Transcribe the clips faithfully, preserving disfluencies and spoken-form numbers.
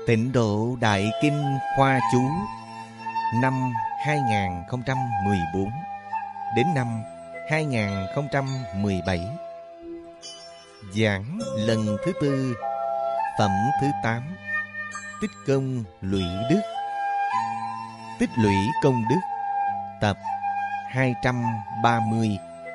Tịnh Độ Đại Kinh Khoa Chú năm hai không một bốn đến năm hai không một bảy. Giảng lần thứ tư, phẩm thứ tám, Tích công lụy đức. Tích lũy công đức, tập hai trăm ba mươi.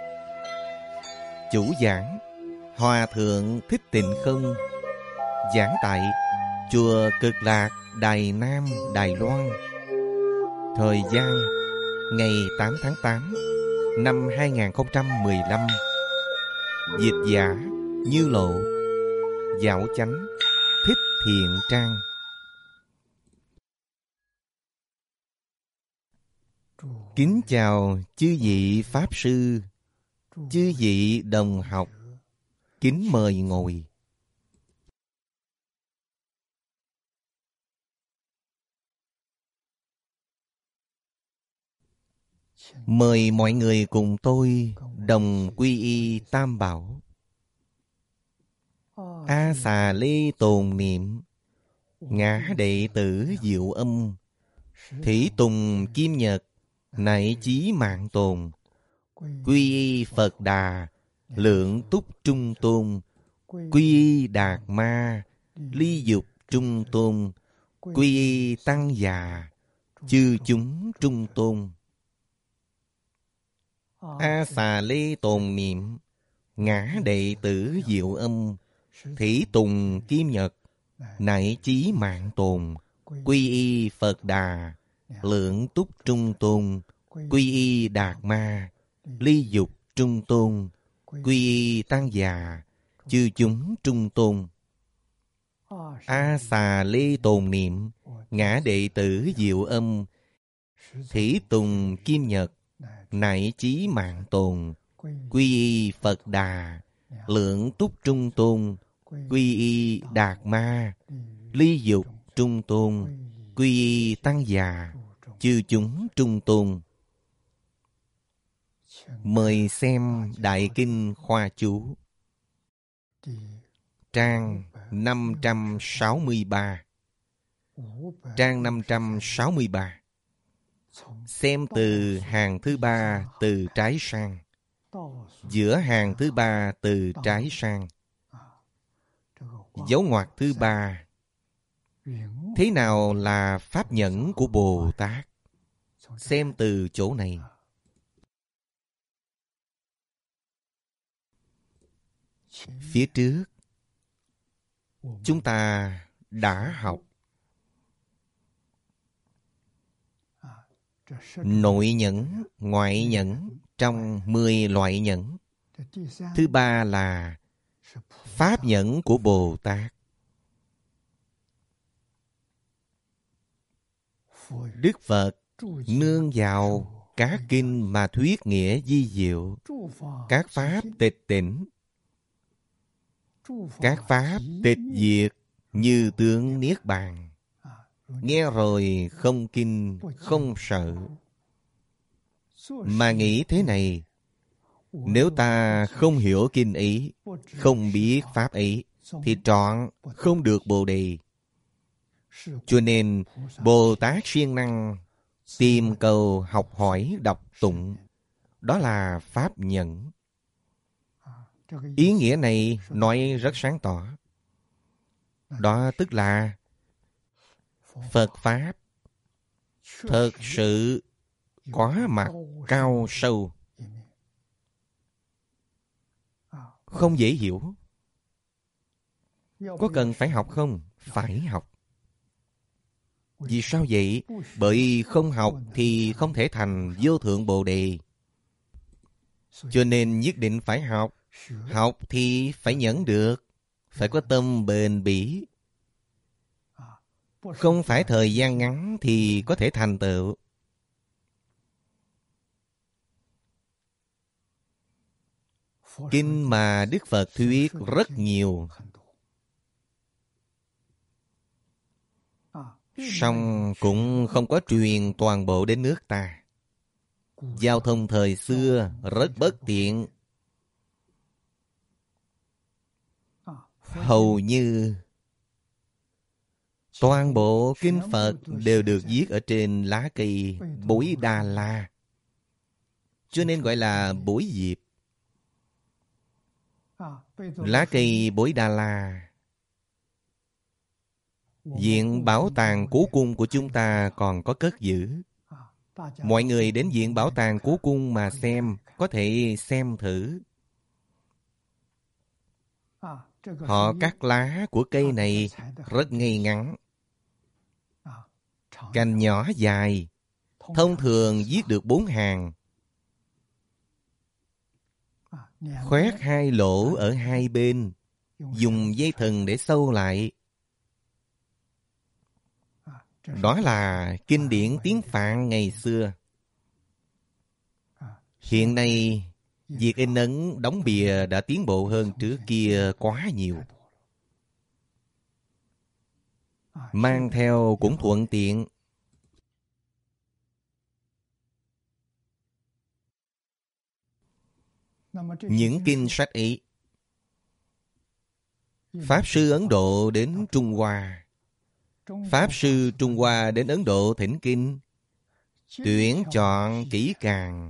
Chủ giảng Hòa Thượng Thích Tịnh Không, giảng tại Chùa Cực Lạc, Đài Nam, Đài Loan. Thời gian ngày tám tháng tám năm hai không một lăm. Dịch giả Như Lộ, Dạo Chánh Thích Thiện Trang. Kính chào chư vị Pháp Sư, chư vị đồng học, kính mời ngồi. Mời mọi người cùng tôi đồng quy y Tam Bảo. A Xà Lê tồn niệm, ngã đệ tử Diệu Âm, Thủy Tùng Kim Nhật, nại chí mạng tồn. Quy y Phật Đà, lượng túc trung tôn. Quy y Đạt Ma, ly dục trung tôn. Quy y Tăng Già, chư chúng trung tôn. A Xà Lê tồn niệm, ngã đệ tử Diệu Âm, Thủy Tùng Kim Nhật, nại chí mạng tồn. Quy y Phật Đà, lượng túc trung tôn. Quy y Đạt Ma, ly dục trung tôn. Quy y Tăng Già, chư chúng trung tôn. A Xà Lê tồn niệm, ngã đệ tử Diệu Âm, Thủy Tùng Kim Nhật, nại chí mạng tồn. Quy y Phật Đà, lượng túc trung tôn. Quy y Đạt Ma, ly dục trung tôn. Quy y Tăng Già, chư chúng trung tôn. Mời xem Đại Kinh Khoa Chú, trang năm trăm sáu mươi ba. Trang năm trăm sáu mươi ba. Xem từ hàng thứ ba từ trái sang, giữa hàng thứ ba từ trái sang. Dấu ngoặc thứ ba. Thế nào là pháp nhẫn của Bồ Tát? Xem từ chỗ này. Phía trước chúng ta đã học nội nhẫn, ngoại nhẫn trong mười loại nhẫn. Thứ ba là pháp nhẫn của Bồ Tát. Đức Phật nương vào các kinh mà thuyết nghĩa vi diệu, các pháp tịch tỉnh, các pháp tịch diệt như tướng niết bàn. Nghe rồi không kinh, không sợ. Mà nghĩ thế này: nếu ta không hiểu kinh ý, không biết pháp ý, thì trọn không được Bồ Đề. Cho nên Bồ Tát siêng năng tìm cầu học hỏi đọc tụng. Đó là pháp nhẫn. Ý nghĩa này nói rất sáng tỏ. Đó tức là Phật Pháp thật sự có mặt cao sâu, không dễ hiểu. Có cần phải học không? Phải học. Vì sao vậy? Bởi không học thì không thể thành vô thượng Bồ Đề. Cho nên nhất định phải học. Học thì phải nhẫn được, phải có tâm bền bỉ. Không phải thời gian ngắn thì có thể thành tựu. Kinh mà Đức Phật thuyết rất nhiều, song cũng không có truyền toàn bộ đến nước ta. Giao thông thời xưa rất bất tiện. Hầu như Toàn bộ kinh Phật đều được viết ở trên lá cây bối Đà La, cho nên gọi là bối diệp. Lá cây bối Đà La, Viện Bảo tàng Cố Cung của chúng ta còn có cất giữ. Mọi người đến Viện Bảo tàng Cố Cung mà xem, có thể xem thử. Họ cắt lá của cây này rất ngay ngắn, cành nhỏ dài, thông thường viết được bốn hàng. Khoét hai lỗ ở hai bên, dùng dây thừng để sâu lại. Đó là kinh điển tiếng Phạn ngày xưa. Hiện nay, việc in ấn đóng bìa đã tiến bộ hơn trước kia quá nhiều. Mang theo cũng thuận tiện. Những kinh sách ấy, Pháp Sư Ấn Độ đến Trung Hoa, Pháp Sư Trung Hoa đến Ấn Độ thỉnh kinh, tuyển chọn kỹ càng,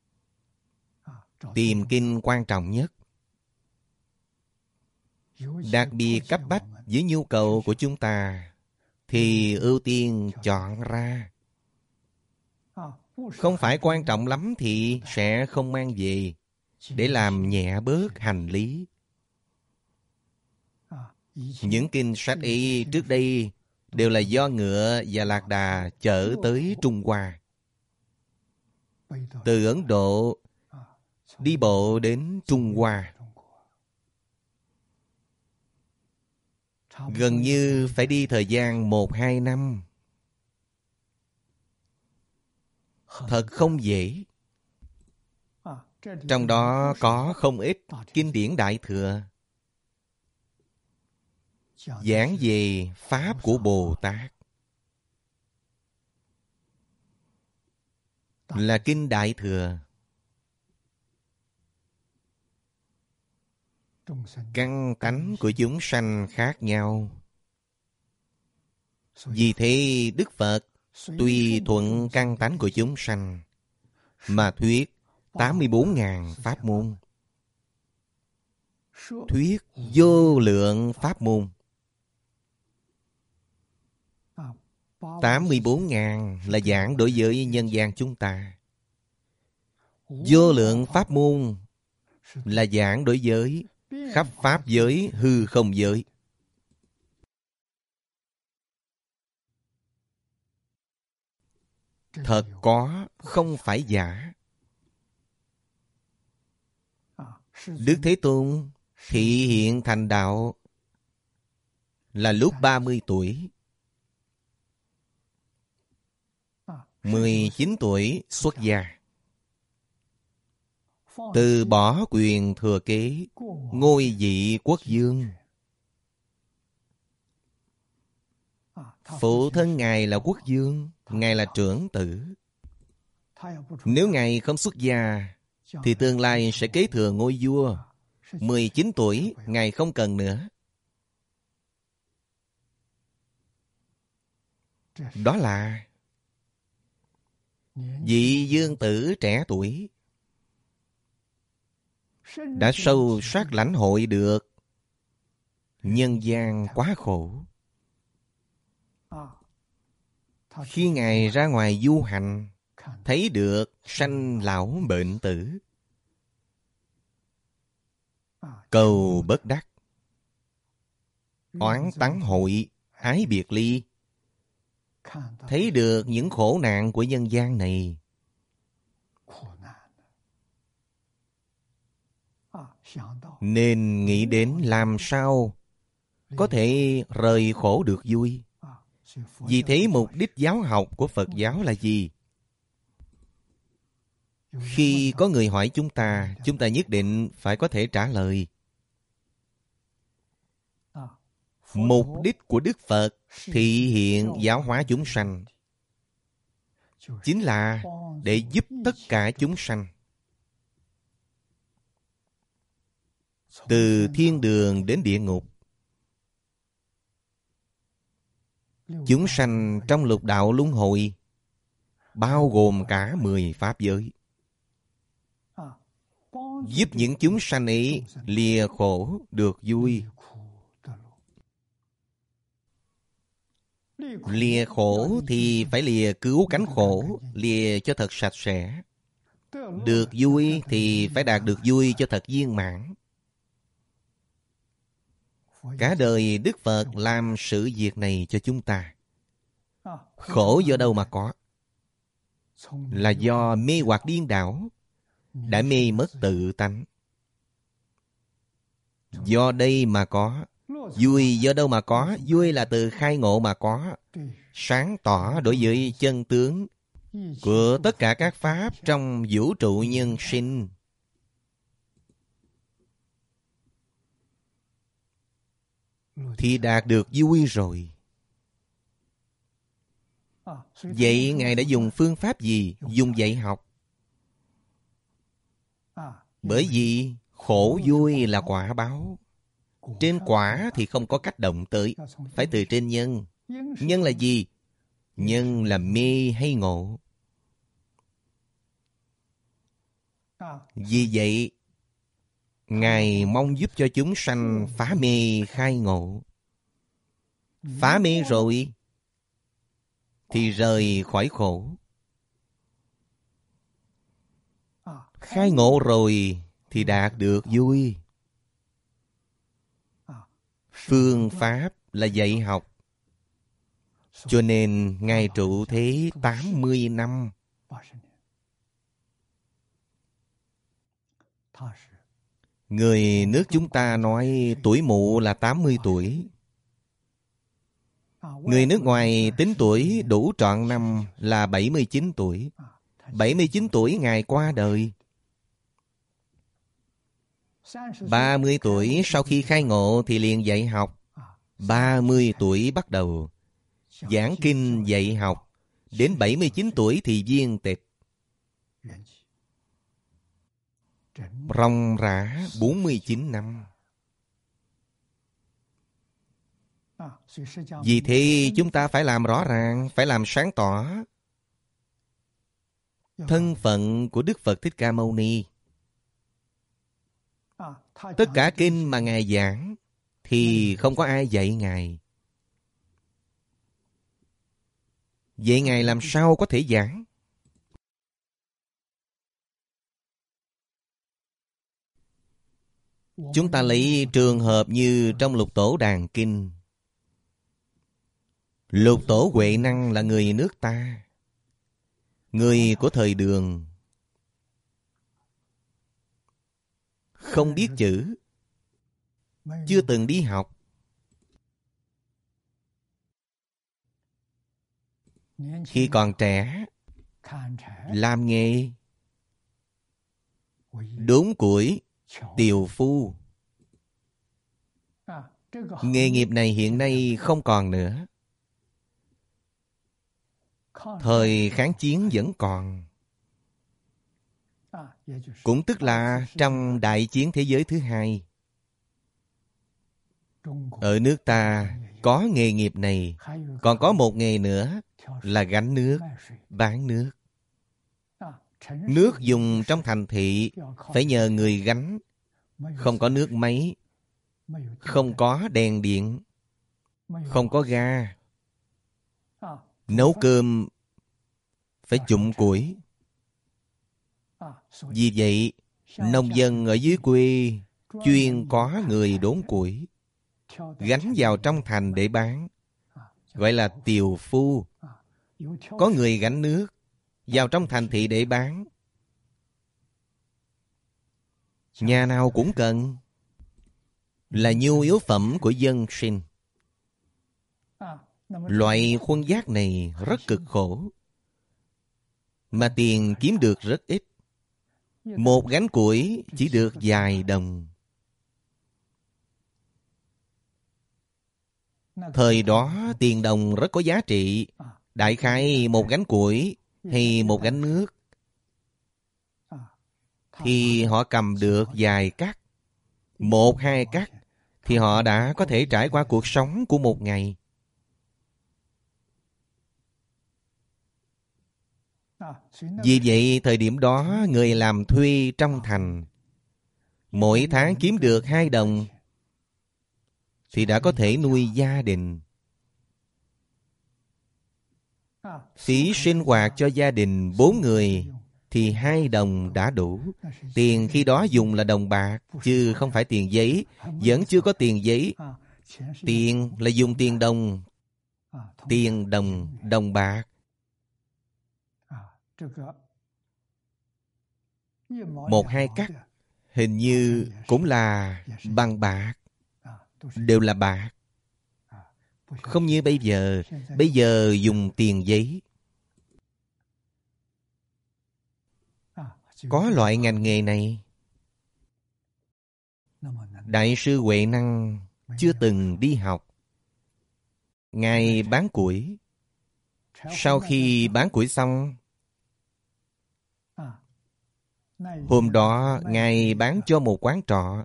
tìm kinh quan trọng nhất, đặc biệt cấp bách với nhu cầu của chúng ta, thì ưu tiên chọn ra. Không phải quan trọng lắm thì sẽ không mang về, để làm nhẹ bớt hành lý. Những kinh sách ấy trước đây đều là do ngựa và lạc đà chở tới Trung Hoa. Từ Ấn Độ đi bộ đến Trung Hoa, gần như phải đi thời gian một hai năm. Thật không dễ. Trong đó có không ít kinh điển Đại Thừa, giảng về Pháp của Bồ Tát, là kinh Đại Thừa. Căn tánh của chúng sanh khác nhau. Vì thế Đức Phật tùy thuận căn tánh của chúng sanh mà thuyết tám mươi bốn ngàn pháp môn, thuyết vô lượng pháp môn. tám mươi bốn ngàn là giảng đối với nhân gian chúng ta. Vô lượng pháp môn là giảng đối với khắp pháp giới, hư không giới. Thật có, không phải giả. Đức Thế Tôn thị hiện thành đạo là lúc ba mươi tuổi. mười chín tuổi xuất gia. Từ bỏ quyền thừa kế ngôi vị quốc vương. Phụ thân Ngài là quốc vương, Ngài là trưởng tử. Nếu Ngài không xuất gia thì tương lai sẽ kế thừa ngôi vua. mười chín tuổi Ngài không cần nữa. Đó là vị vương tử trẻ tuổi đã sâu sắc lãnh hội được nhân gian quá khổ. Khi Ngài ra ngoài du hành, thấy được sanh lão bệnh tử, cầu bất đắc, oán tắng hội, ái biệt ly, thấy được những khổ nạn của nhân gian này, nên nghĩ đến làm sao có thể rời khổ được vui. Vì thế mục đích giáo học của Phật giáo là gì? Khi có người hỏi chúng ta, chúng ta nhất định phải có thể trả lời. Mục đích của Đức Phật thị hiện giáo hóa chúng sanh chính là để giúp tất cả chúng sanh từ thiên đường đến địa ngục chúng sanh trong lục đạo luân hồi, bao gồm cả mười pháp giới, giúp những chúng sanh ấy lìa khổ được vui. Lìa khổ thì phải lìa cứu cánh khổ, lìa cho thật sạch sẽ. Được vui thì phải đạt được vui cho thật viên mãn. Cả đời Đức Phật làm sự việc này cho chúng ta. Khổ do đâu mà có? Là do mê hoặc điên đảo, đã mê mất tự tánh. Do đây mà có. Vui do đâu mà có? Vui là từ khai ngộ mà có. Sáng tỏ đối với chân tướng của tất cả các pháp trong vũ trụ nhân sinh. Thì đạt được vui rồi. Vậy Ngài đã dùng phương pháp gì? Dùng dạy học. Bởi vì khổ vui là quả báo. Trên quả thì không có cách động tới, phải từ trên nhân. Nhân là gì? Nhân là mê hay ngộ. Vì vậy, Ngài mong giúp cho chúng sanh phá mê khai ngộ. Phá mê rồi thì rời khỏi khổ. Khai ngộ rồi thì đạt được vui. Phương pháp là dạy học. Cho nên Ngài trụ thế tám mươi năm. Người nước chúng ta nói tuổi mụ là tám mươi tuổi. Người nước ngoài tính tuổi đủ trọn năm là bảy mươi chín tuổi. bảy mươi chín tuổi Ngài qua đời. ba mươi tuổi sau khi khai ngộ thì liền dạy học. ba mươi tuổi bắt đầu giảng kinh dạy học. Đến bảy mươi chín tuổi thì viên tịch. Ròng rã bốn mươi chín năm. Vì thế chúng ta phải làm rõ ràng, phải làm sáng tỏ thân phận của Đức Phật Thích Ca Mâu Ni. Tất cả kinh mà Ngài giảng thì không có ai dạy Ngài. Vậy Ngài làm sao có thể giảng? Chúng ta lấy trường hợp như trong Lục Tổ Đàn Kinh. Lục Tổ Huệ Năng là người nước ta, người của thời Đường. Không biết chữ, chưa từng đi học. Khi còn trẻ, làm nghề đốn củi, tiều phu. Nghề nghiệp này hiện nay không còn nữa. Thời kháng chiến vẫn còn. Cũng tức là trong đại chiến thế giới thứ hai. Ở nước ta có nghề nghiệp này. Còn có một nghề nữa là gánh nước, bán nước. Nước dùng trong thành thị phải nhờ người gánh. Không có nước máy, không có đèn điện, không có ga. Nấu cơm phải chụm củi. Vì vậy, nông dân ở dưới quê chuyên có người đốn củi, gánh vào trong thành để bán, gọi là tiều phu. Có người gánh nước vào trong thành thị để bán. Nhà nào cũng cần, là nhu yếu phẩm của dân sinh. Loại khuân vác này rất cực khổ, mà tiền kiếm được rất ít. Một gánh củi chỉ được vài đồng. Thời đó tiền đồng rất có giá trị. Đại khái một gánh củi hay một gánh nước thì họ cầm được vài cắt. Một hai cắt thì họ đã có thể trải qua cuộc sống của một ngày. Vì vậy, thời điểm đó, người làm thuê trong thành, mỗi tháng kiếm được hai đồng, thì đã có thể nuôi gia đình. Phí sinh hoạt cho gia đình bốn người, thì hai đồng đã đủ. Tiền khi đó dùng là đồng bạc, chứ không phải tiền giấy. Vẫn chưa có tiền giấy. Tiền là dùng tiền đồng, tiền đồng, đồng bạc. Một hai cắt hình như cũng là bằng bạc, đều là bạc. Không như bây giờ, bây giờ dùng tiền giấy. Có loại ngành nghề này. Đại sư Huệ Năng chưa từng đi học. Ngài bán củi. Sau khi bán củi xong, hôm đó Ngài bán cho một quán trọ.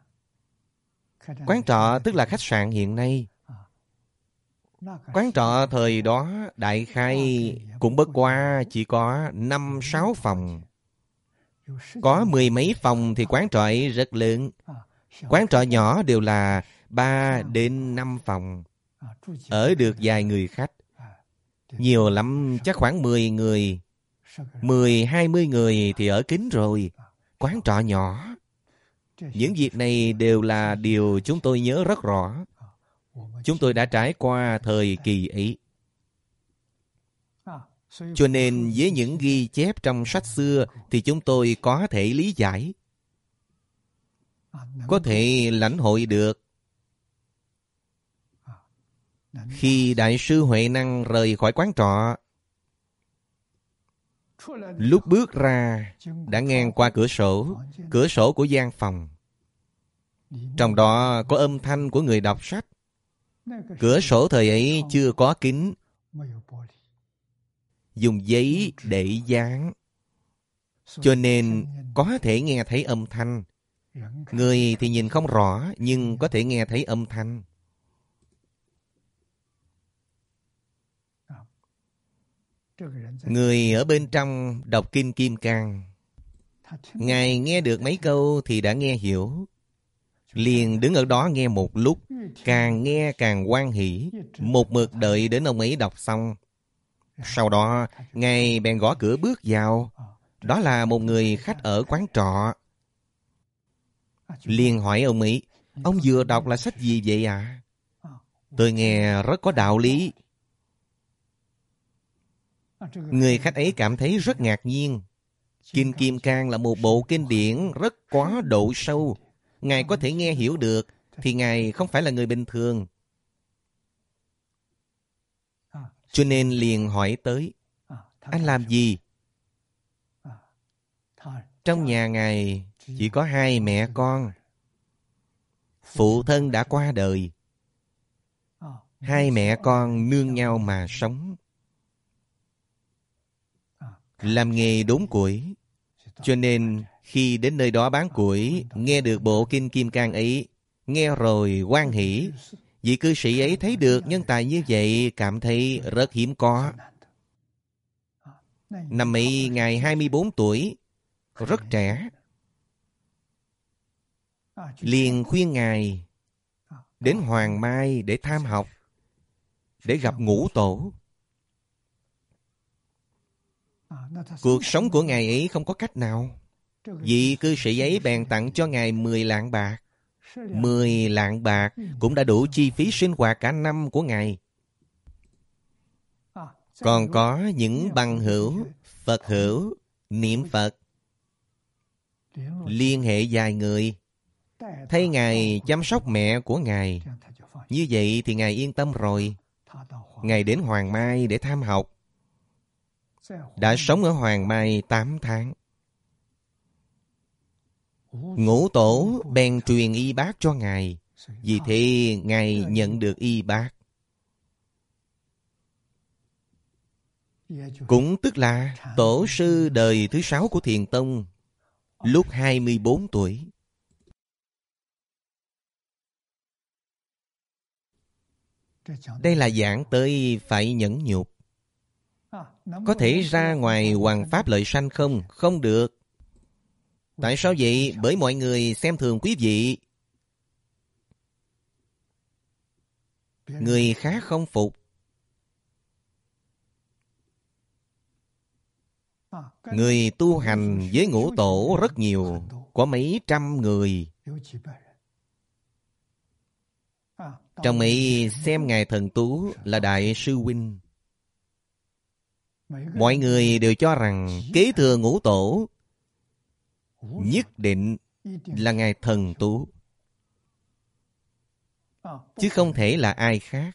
Quán trọ tức là khách sạn hiện nay. Quán trọ thời đó đại khái cũng bất quá chỉ có năm sáu phòng. Có mười mấy phòng thì quán trọ ấy rất lớn. Quán trọ nhỏ đều là ba đến năm phòng. Ở được vài người khách. Nhiều lắm chắc khoảng mười người. Mười, hai mươi người thì ở kín rồi. Quán trọ nhỏ. Những việc này đều là điều chúng tôi nhớ rất rõ. Chúng tôi đã trải qua thời kỳ ấy. Cho nên với những ghi chép trong sách xưa thì chúng tôi có thể lý giải, có thể lãnh hội được. Khi Đại sư Huệ Năng rời khỏi quán trọ, lúc bước ra đã ngang qua cửa sổ, cửa sổ của gian phòng. Trong đó có âm thanh của người đọc sách. Cửa sổ thời ấy chưa có kính, dùng giấy để dán, cho nên có thể nghe thấy âm thanh. Người thì nhìn không rõ, nhưng có thể nghe thấy âm thanh. Người ở bên trong đọc Kinh Kim Cang, Ngài nghe được mấy câu thì đã nghe hiểu. Liền đứng ở đó nghe một lúc, càng nghe càng hoan hỉ, một mực đợi đến ông ấy đọc xong. Sau đó, Ngài bèn gõ cửa bước vào. Đó là một người khách ở quán trọ. Liền hỏi ông ấy, ông vừa đọc là sách gì vậy ạ? À? Tôi nghe rất có đạo lý. Người khách ấy cảm thấy rất ngạc nhiên. Kinh Kim Cang là một bộ kinh điển rất có độ sâu. Ngài có thể nghe hiểu được, thì Ngài không phải là người bình thường. Cho nên liền hỏi tới, anh làm gì? Trong nhà Ngài chỉ có hai mẹ con. Phụ thân đã qua đời. Hai mẹ con nương nhau mà sống. Làm nghề đốn củi. Cho nên khi đến nơi đó bán củi, nghe được bộ Kinh Kim Cang ấy, nghe rồi hoan hỉ. Vị cư sĩ ấy thấy được nhân tài như vậy, cảm thấy rất hiếm có. Năm ấy Ngài hai mươi bốn tuổi, rất trẻ. Liền khuyên Ngài đến Hoàng Mai để tham học, để gặp Ngũ Tổ. Cuộc sống của Ngài ấy không có cách nào. Vị cư sĩ ấy bèn tặng cho Ngài mười lạng bạc. Mười lạng bạc cũng đã đủ chi phí sinh hoạt cả năm của Ngài. Còn có những bằng hữu, Phật hữu, niệm Phật, liên hệ vài người, thấy Ngài chăm sóc mẹ của Ngài. Như vậy thì Ngài yên tâm rồi. Ngài đến Hoàng Mai để tham học. Đã sống ở Hoàng Mai tám tháng. Ngũ Tổ bèn truyền y bác cho Ngài. Vì thế Ngài nhận được y bác. Cũng tức là tổ sư đời thứ sáu của Thiền Tông, lúc hai mươi bốn tuổi. Đây là giảng tới phải nhẫn nhục. Có thể ra ngoài hoằng pháp lợi sanh không? Không được. Tại sao vậy? Bởi mọi người xem thường quý vị. Người khác không phục. Người tu hành với ngũ tổ rất nhiều, có mấy trăm người. Trong ấy xem Ngài Thần Tú là Đại Sư Huynh. Mọi người đều cho rằng kế thừa ngũ tổ nhất định là Ngài Thần Tú, chứ không thể là ai khác.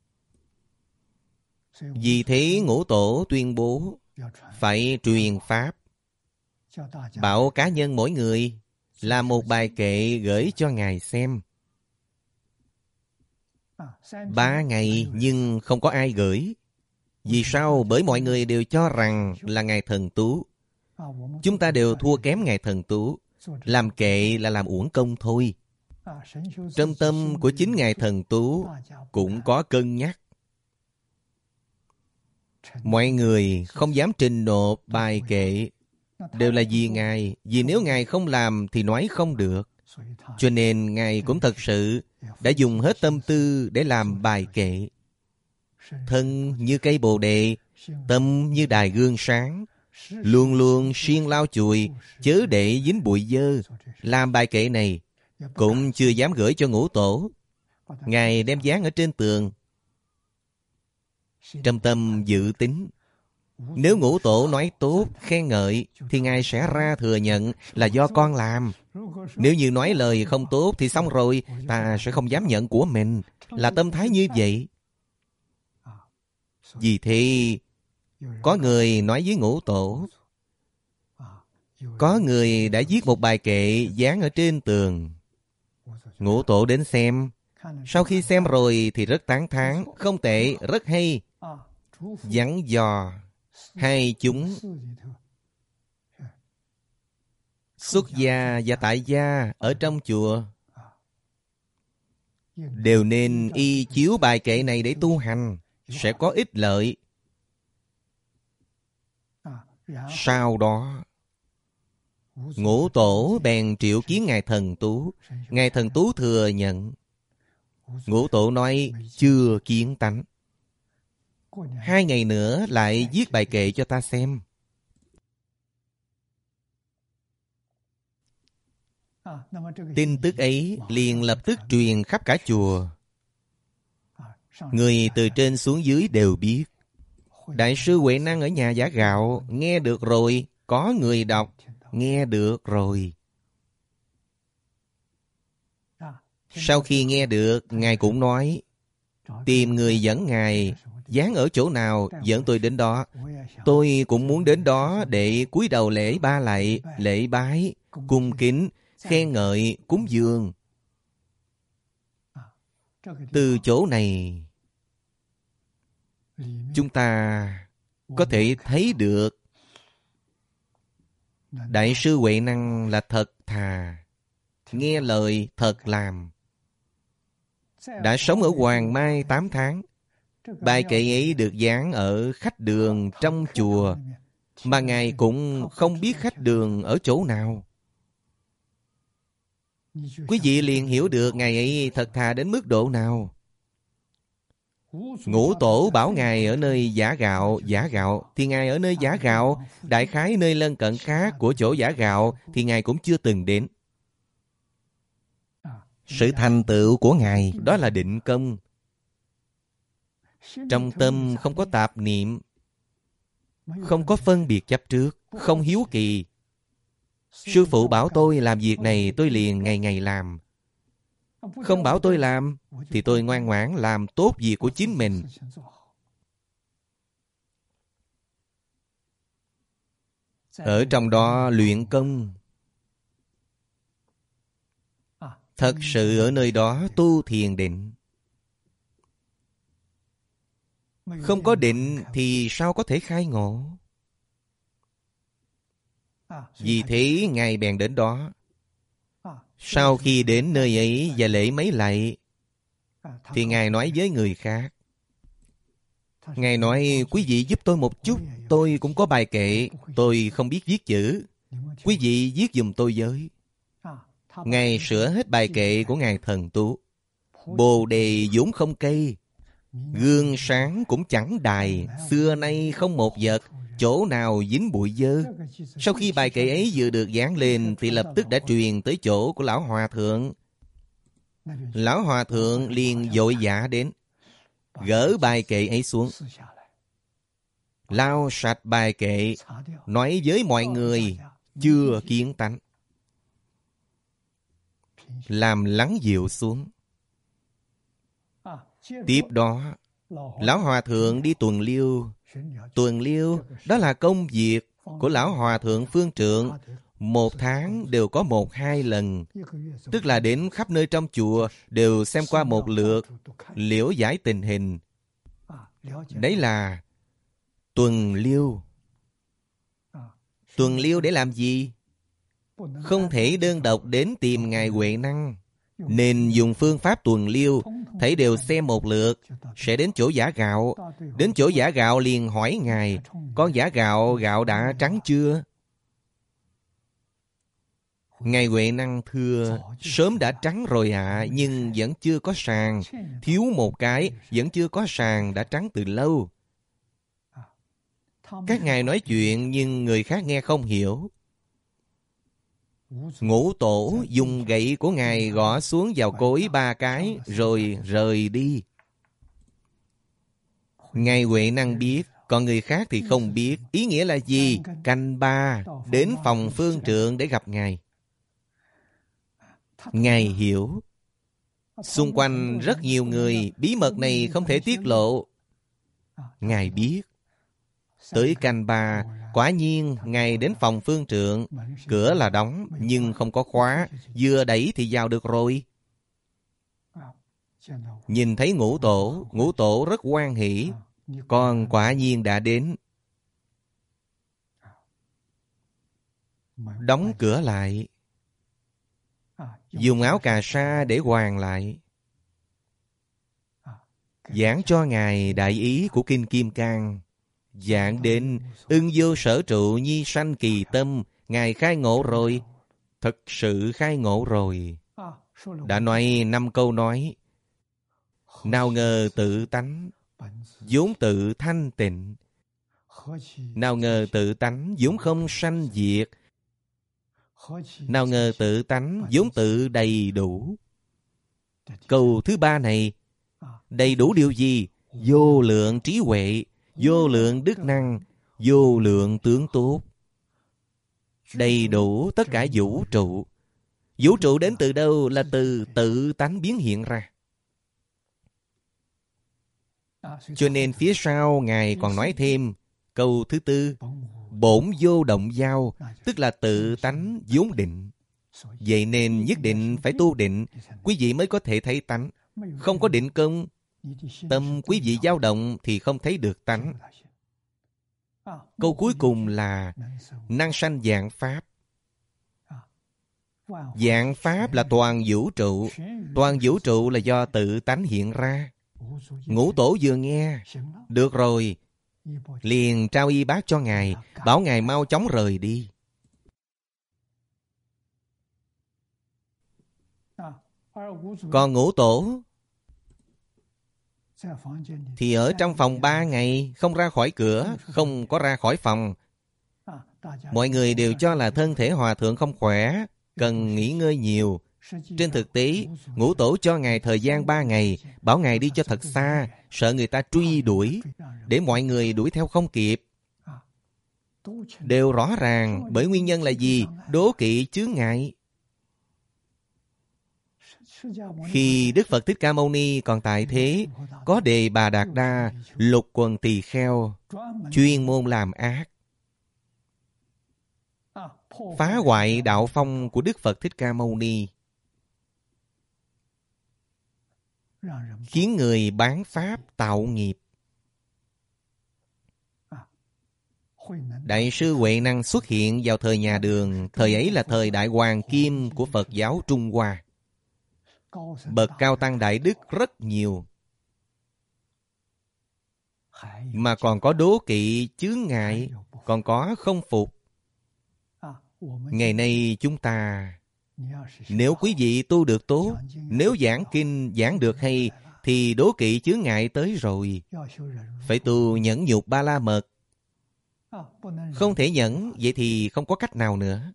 Vì thế ngũ tổ tuyên bố phải truyền Pháp, bảo cá nhân mỗi người làm một bài kệ gửi cho Ngài xem. Ba ngày nhưng không có ai gửi. Vì sao? Bởi mọi người đều cho rằng là Ngài Thần Tú. Chúng ta đều thua kém Ngài Thần Tú. Làm kệ là làm uổng công thôi. Trong tâm của chính Ngài Thần Tú cũng có cân nhắc. Mọi người không dám trình nộp bài kệ đều là vì Ngài. Vì nếu Ngài không làm thì nói không được. Cho nên Ngài cũng thật sự đã dùng hết tâm tư để làm bài kệ. Thân như cây bồ đề, tâm như đài gương sáng, luôn luôn siêng lau chùi, chớ để dính bụi dơ. Làm bài kệ này cũng chưa dám gửi cho ngũ tổ. Ngài đem dán ở trên tường. Trong tâm dự tính, nếu ngũ tổ nói tốt, khen ngợi, thì Ngài sẽ ra thừa nhận là do con làm. Nếu như nói lời không tốt thì xong rồi, ta sẽ không dám nhận của mình. Là tâm thái như vậy. Vì thế, có người nói với ngũ tổ, có người đã viết một bài kệ dán ở trên tường. Ngũ tổ đến xem. Sau khi xem rồi thì rất tán thán, không tệ, rất hay. Dặn dò hai chúng xuất gia và tại gia ở trong chùa đều nên y chiếu bài kệ này để tu hành, sẽ có ích lợi. Sau đó ngũ tổ bèn triệu kiến Ngài Thần Tú. Ngài Thần Tú thừa nhận. Ngũ tổ nói chưa kiến tánh. Hai ngày nữa lại viết bài kệ cho ta xem. Tin tức ấy liền lập tức truyền khắp cả chùa. Người từ trên xuống dưới đều biết. Đại sư Huệ Năng ở nhà Giả Gạo nghe được rồi. Có người đọc nghe được rồi. Sau khi nghe được, Ngài cũng nói, tìm người dẫn Ngài, dán ở chỗ nào dẫn tôi đến đó. Tôi cũng muốn đến đó để cúi đầu lễ ba lạy, lễ bái, cung kính, khen ngợi, cúng dường. Từ chỗ này, chúng ta có thể thấy được Đại sư Huệ Năng là thật thà, nghe lời thật làm. Đã sống ở Hoàng Mai tám tháng. Bài kệ ấy được dán ở khách đường trong chùa, mà Ngài cũng không biết khách đường ở chỗ nào. Quý vị liền hiểu được Ngài ấy thật thà đến mức độ nào. Ngũ tổ bảo Ngài ở nơi Giả Gạo, Giả Gạo, thì Ngài ở nơi Giả Gạo. Đại khái nơi lân cận khác của chỗ Giả Gạo thì Ngài cũng chưa từng đến. Sự thành tựu của Ngài đó là định công. Trong tâm không có tạp niệm, không có phân biệt chấp trước, không hiếu kỳ. Sư phụ bảo tôi làm việc này, tôi liền ngày ngày làm. Không bảo tôi làm thì tôi ngoan ngoãn làm tốt việc của chính mình. Ở trong đó luyện công. Thật sự ở nơi đó tu thiền định. Không có định thì sao có thể khai ngộ? Vì thế Ngài bèn đến đó. Sau khi đến nơi ấy và lễ mấy lạy, thì Ngài nói với người khác, Ngài nói, quý vị giúp tôi một chút, tôi cũng có bài kệ, tôi không biết viết chữ. Quý vị viết giùm tôi với. Ngài sửa hết bài kệ của Ngài Thần Tú. Bồ đề vốn không cây, gương sáng cũng chẳng đài, xưa nay không một vật, chỗ nào dính bụi dơ. Sau khi bài kệ ấy vừa được dán lên thì lập tức đã truyền tới chỗ của Lão Hòa Thượng. Lão Hòa Thượng liền vội vã đến, gỡ bài kệ ấy xuống, lau sạch bài kệ, nói với mọi người chưa kiến tánh, làm lắng dịu xuống. Tiếp đó, Lão Hòa Thượng đi tuần liêu. Tuần liêu đó là công việc của Lão Hòa Thượng Phương Trượng. Một tháng đều có một hai lần, tức là đến khắp nơi trong chùa đều xem qua một lượt, liễu giải tình hình. Đấy là tuần liêu. Tuần liêu để làm gì? Không thể đơn độc đến tìm Ngài Huệ Năng, nên dùng phương pháp tuần liêu, thấy đều xem một lượt, sẽ đến chỗ giã gạo. Đến chỗ giã gạo liền hỏi Ngài, con giã gạo, gạo đã trắng chưa? Ngài Huệ Năng thưa, sớm đã trắng rồi ạ, à, nhưng vẫn chưa có sàng. Thiếu một cái, vẫn chưa có sàng, đã trắng từ lâu. Các ngài nói chuyện nhưng người khác nghe không hiểu. Ngũ Tổ dùng gậy của Ngài gõ xuống vào cối ba cái, rồi rời đi. Ngài Huệ Năng biết, còn người khác thì không biết. Ý nghĩa là gì? Canh ba, đến phòng Phương Trượng để gặp Ngài. Ngài hiểu. Xung quanh rất nhiều người, bí mật này không thể tiết lộ. Ngài biết. Tới canh ba, quả nhiên Ngài đến phòng Phương Trượng. Cửa là đóng, nhưng không có khóa. Vừa đẩy thì vào được rồi. Nhìn thấy Ngũ Tổ, Ngũ Tổ rất hoan hỉ. Con quả nhiên đã đến. Đóng cửa lại, dùng áo cà sa để hoàn lại, giảng cho Ngài đại ý của Kinh Kim Cang. Giảng đến ưng vô sở trụ nhi sanh kỳ tâm. Ngài khai ngộ rồi, thật sự khai ngộ rồi. Đã nói năm câu nói, nào ngờ tự tánh vốn tự thanh tịnh, nào ngờ tự tánh vốn không sanh diệt, nào ngờ tự tánh vốn tự đầy đủ. Câu thứ ba này, đầy đủ điều gì? Vô lượng trí huệ, vô lượng đức năng, vô lượng tướng tốt. Đầy đủ tất cả vũ trụ. Vũ trụ đến từ đâu? Là từ tự tánh biến hiện ra. Cho nên phía sau Ngài còn nói thêm câu thứ tư, bổn vô động giao, tức là tự tánh vốn định. Vậy nên nhất định phải tu định, quý vị mới có thể thấy tánh. Không có định công, tâm quý vị dao động thì không thấy được tánh. Câu cuối cùng là năng sanh vạn pháp. Vạn pháp là toàn vũ trụ. Toàn vũ trụ là do tự tánh hiện ra. Ngũ Tổ vừa nghe, được rồi, liền trao y bát cho Ngài, bảo Ngài mau chóng rời đi. Còn Ngũ Tổ thì ở trong phòng ba ngày, không ra khỏi cửa, không có ra khỏi phòng. Mọi người đều cho là thân thể Hòa Thượng không khỏe, cần nghỉ ngơi nhiều. Trên thực tế, Ngũ Tổ cho Ngài thời gian ba ngày, bảo Ngài đi cho thật xa, sợ người ta truy đuổi, để mọi người đuổi theo không kịp. Đều rõ ràng, bởi nguyên nhân là gì? Đố kỵ chướng ngại. Khi Đức Phật Thích Ca Mâu Ni còn tại thế, có Đề Bà Đạt Đa, lục quần tỳ kheo, chuyên môn làm ác, phá hoại đạo phong của Đức Phật Thích Ca Mâu Ni, khiến người bán pháp tạo nghiệp. Đại sư Huệ Năng xuất hiện vào thời nhà Đường, thời ấy là thời đại hoàng kim của Phật giáo Trung Hoa. Bậc cao tăng đại đức rất nhiều. mà còn có đố kỵ chướng ngại, còn có không phục. Ngày nay chúng ta, nếu quý vị tu được tốt, nếu giảng kinh giảng được hay, thì đố kỵ chướng ngại tới rồi. Phải tu nhẫn nhục ba la mật. Không thể nhẫn, vậy thì không có cách nào nữa.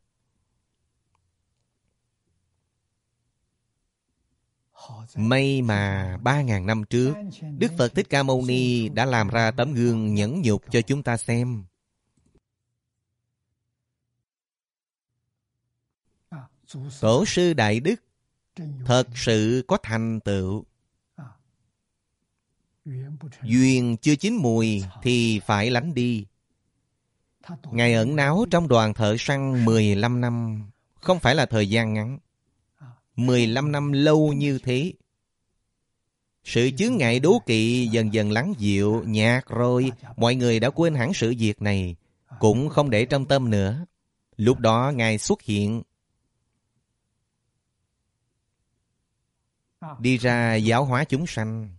May mà ba ngàn năm trước, Đức Phật Thích Ca Mâu Ni đã làm ra tấm gương nhẫn nhục cho chúng ta xem. Tổ sư Đại Đức thật sự có thành tựu. Duyên chưa chín mùi thì phải lánh đi. Ngài ẩn náu trong đoàn thợ săn mười lăm năm, không phải là thời gian ngắn. mười lăm năm lâu như thế. Sự chướng ngại đố kỵ dần dần lắng dịu, nhạt rồi, mọi người đã quên hẳn sự việc này, cũng không để trong tâm nữa. Lúc đó Ngài xuất hiện, đi ra giáo hóa chúng sanh,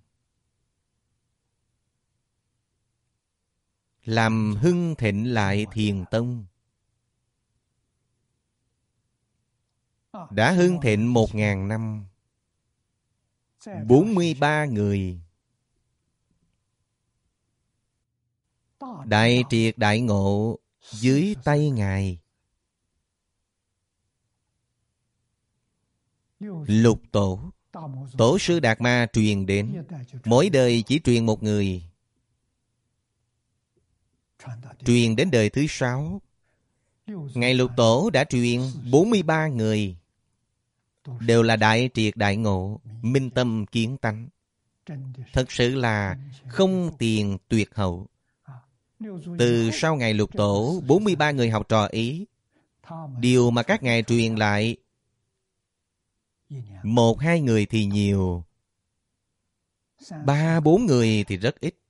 làm hưng thịnh lại thiền tông. Đã hưng thịnh một ngàn năm, bốn mươi ba người. Đại triệt đại ngộ dưới tay Ngài. Lục tổ, Tổ sư Đạt Ma truyền đến, mỗi đời chỉ truyền một người. Truyền đến đời thứ sáu, Ngài Lục Tổ đã truyền bốn mươi ba người, đều là đại triệt đại ngộ, minh tâm kiến tánh. Thật sự là không tiền tuyệt hậu. Từ sau Ngài Lục Tổ, bốn mươi ba người học trò ý, điều mà các ngài truyền lại, một hai người thì nhiều, ba bốn người thì rất ít.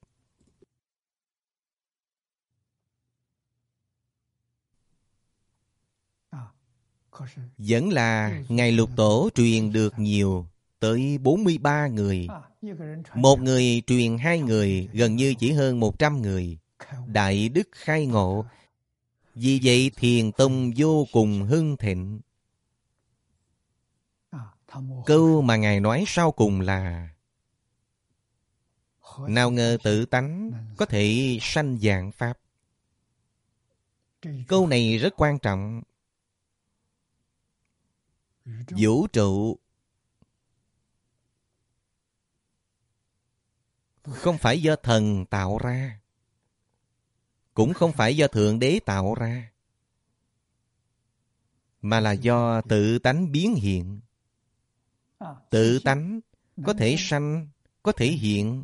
Vẫn là Ngài Lục Tổ truyền được nhiều, tới bốn mươi ba người. Một người truyền hai người, gần như chỉ hơn một trăm người. Đại đức khai ngộ. Vì vậy thiền tông vô cùng hưng thịnh. Câu mà Ngài nói sau cùng là: nào ngờ tự tánh có thể sanh vạn pháp. Câu này rất quan trọng. Vũ trụ không phải do thần tạo ra, cũng không phải do Thượng Đế tạo ra, mà là do tự tánh biến hiện. Tự tánh có thể sanh, có thể hiện.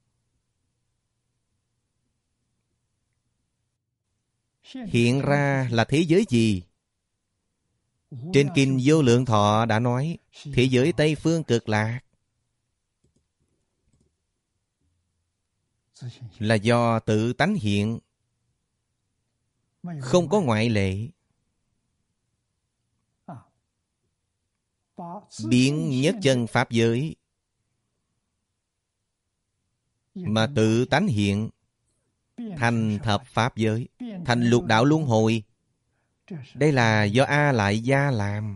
Hiện ra là thế giới gì? Trên Kinh Vô Lượng Thọ đã nói, thế giới Tây Phương Cực Lạc là do tự tánh hiện, không có ngoại lệ. Biến nhất chân Pháp giới mà tự tánh hiện, thành thập Pháp giới, thành lục đạo luân hồi. Đây là do A Lại Gia làm.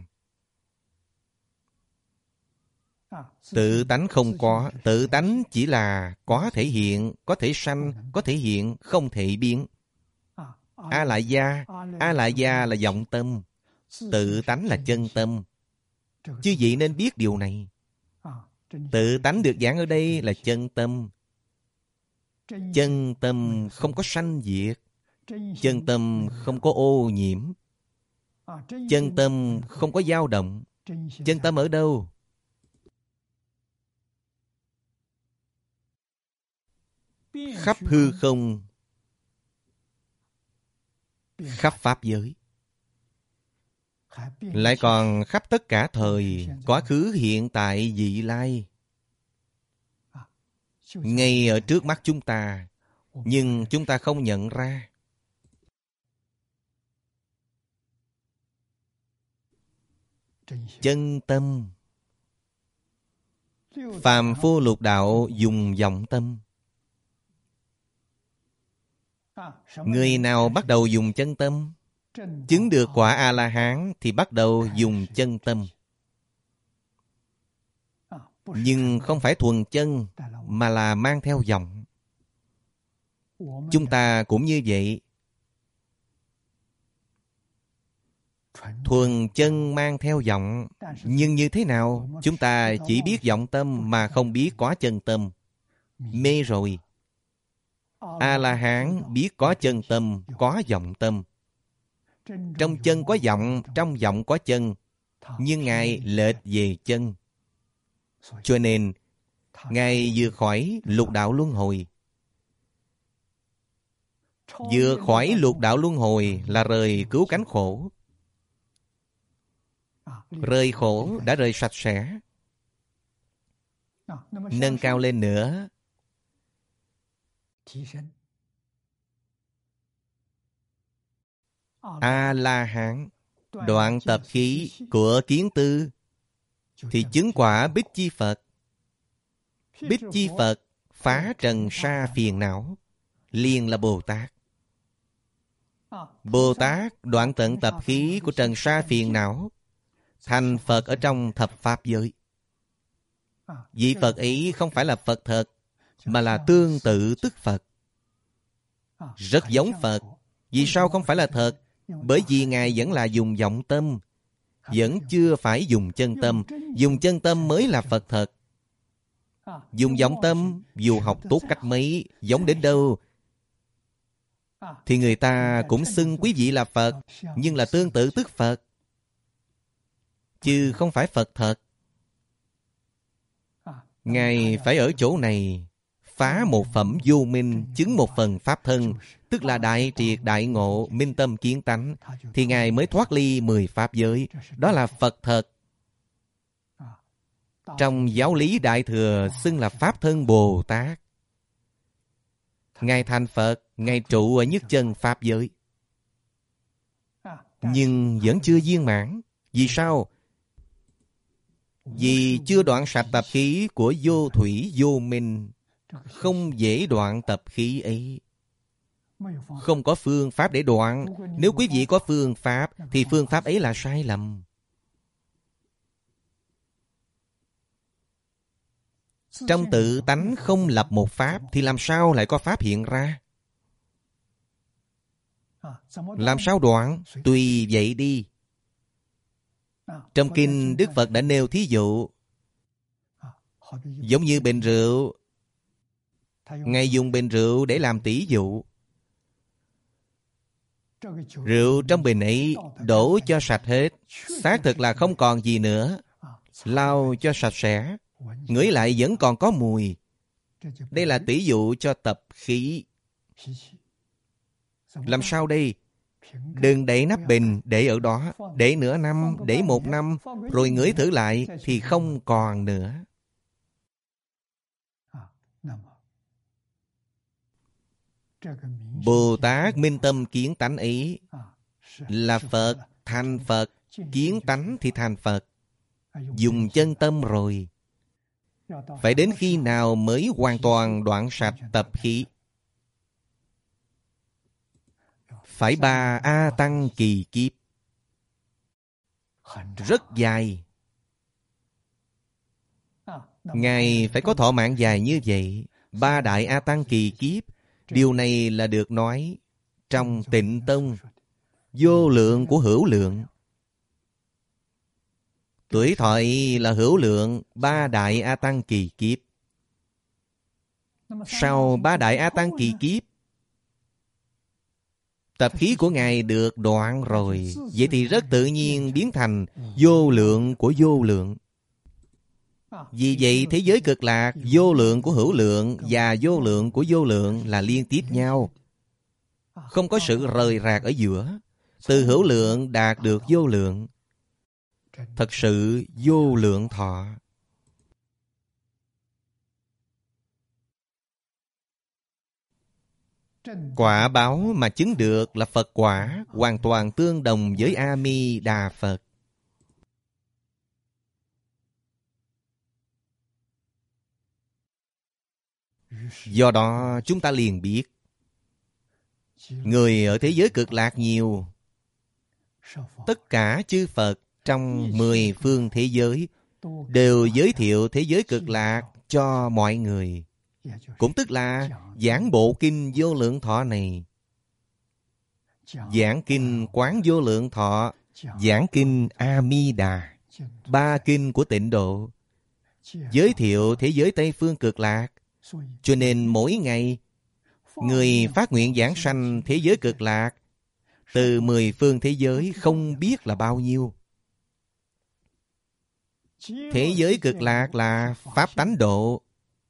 Tự tánh không có, tự tánh chỉ là có thể hiện, có thể sanh, có thể hiện, không thể biến. A Lại Gia, A Lại Gia là vọng tâm, tự tánh là chân tâm. Chư vị nên biết điều này. Tự tánh được giảng ở đây là chân tâm. Chân tâm không có sanh diệt, chân tâm không có ô nhiễm, chân tâm không có dao động. Chân tâm ở đâu? Khắp hư không, khắp Pháp giới, lại còn khắp tất cả thời, quá khứ, hiện tại, vị lai. Ngay ở trước mắt chúng ta, nhưng chúng ta không nhận ra. Chân tâm. Phàm phu lục đạo dùng vọng tâm. Người nào bắt đầu dùng chân tâm, chứng được quả A-la-hán thì bắt đầu dùng chân tâm. Nhưng không phải thuần chân, mà là mang theo vọng. Chúng ta cũng như vậy. Thuần chân mang theo vọng. Nhưng như thế nào? Chúng ta chỉ biết vọng tâm mà không biết có chân tâm. Mê rồi. A-la-hán biết có chân tâm, có vọng tâm. Trong chân có vọng, trong vọng có chân. Nhưng Ngài lệch về chân. Cho nên, Ngài vừa khỏi lục đạo luân hồi. Vừa khỏi lục đạo luân hồi là rời cứu cánh khổ. Rời khổ đã rời sạch sẽ. Nâng cao lên nữa. A-la-hán đoạn tập khí của kiến tư thì chứng quả Bích Chi Phật. Bích Chi Phật phá trần sa phiền não, liền là Bồ Tát. Bồ Tát đoạn tận tập khí của trần sa phiền não, thành Phật ở trong thập Pháp giới. Vị Phật ấy không phải là Phật thật, mà là tương tự tức Phật. Rất giống Phật. Vì sao không phải là thật? Bởi vì Ngài vẫn là dùng vọng tâm, vẫn chưa phải dùng chân tâm. Dùng chân tâm mới là Phật thật. Dùng vọng tâm, dù học tốt cách mấy, giống đến đâu, thì người ta cũng xưng quý vị là Phật, nhưng là tương tự tức Phật, chứ không phải Phật thật. Ngài phải ở chỗ này phá một phẩm vô minh, chứng một phần pháp thân, tức là đại triệt đại ngộ, minh tâm kiến tánh, thì Ngài mới thoát ly mười pháp giới. Đó là Phật thật. Trong giáo lý Đại Thừa xưng là Pháp thân Bồ Tát. Ngài thành Phật, Ngài trụ ở nhất chân pháp giới. Nhưng vẫn chưa viên mãn. Vì sao? Vì chưa đoạn sạch tập khí của vô thủy vô minh. Không dễ đoạn tập khí ấy. Không có phương pháp để đoạn. Nếu quý vị có phương pháp, thì phương pháp ấy là sai lầm. Trong tự tánh không lập một pháp, thì làm sao lại có pháp hiện ra? Làm sao đoạn? Tùy vậy đi. Trong kinh Đức Phật đã nêu thí dụ. Giống như bình rượu. Ngài dùng bình rượu để làm tỷ dụ. Rượu trong bình ấy đổ cho sạch hết, xác thực là không còn gì nữa. Lau cho sạch sẽ, ngửi lại vẫn còn có mùi. Đây là tỷ dụ cho tập khí. Làm sao đây? Đừng để nắp bình để ở đó, để nửa năm, để một năm, rồi ngửi thử lại thì không còn nữa. Bồ Tát minh tâm kiến tánh ấy là Phật, thành Phật, kiến tánh thì thành Phật. Dùng chân tâm rồi. Phải đến khi nào mới hoàn toàn đoạn sạch tập khí? Phải ba A Tăng kỳ kiếp. Rất dài. Ngài phải có thọ mạng dài như vậy. Ba đại A Tăng kỳ kiếp. Điều này là được nói trong Tịnh Tông. Vô lượng của hữu lượng. Tuổi thọ là hữu lượng, ba đại A Tăng kỳ kiếp. Sau ba đại A Tăng kỳ kiếp, tập khí của Ngài được đoạn rồi. Vậy thì rất tự nhiên biến thành vô lượng của vô lượng. Vì vậy thế giới cực lạc, vô lượng của hữu lượng và vô lượng của vô lượng là liên tiếp nhau. Không có sự rời rạc ở giữa. Từ hữu lượng đạt được vô lượng. Thật sự vô lượng thọ. Quả báo mà chứng được là Phật quả, hoàn toàn tương đồng với A Di Đà Phật. Do đó chúng ta liền biết Người ở thế giới cực lạc nhiều. Tất cả chư Phật trong mười phương thế giới đều giới thiệu thế giới cực lạc cho mọi người. Cũng tức là giảng bộ kinh Vô Lượng Thọ này. Giảng kinh Quán Vô Lượng Thọ, giảng kinh A Di Đà, ba kinh của Tịnh Độ, giới thiệu thế giới Tây phương cực lạc. Cho nên mỗi ngày người phát nguyện giảng sanh thế giới cực lạc từ mười phương thế giới không biết là bao nhiêu. Thế giới cực lạc là pháp tánh độ.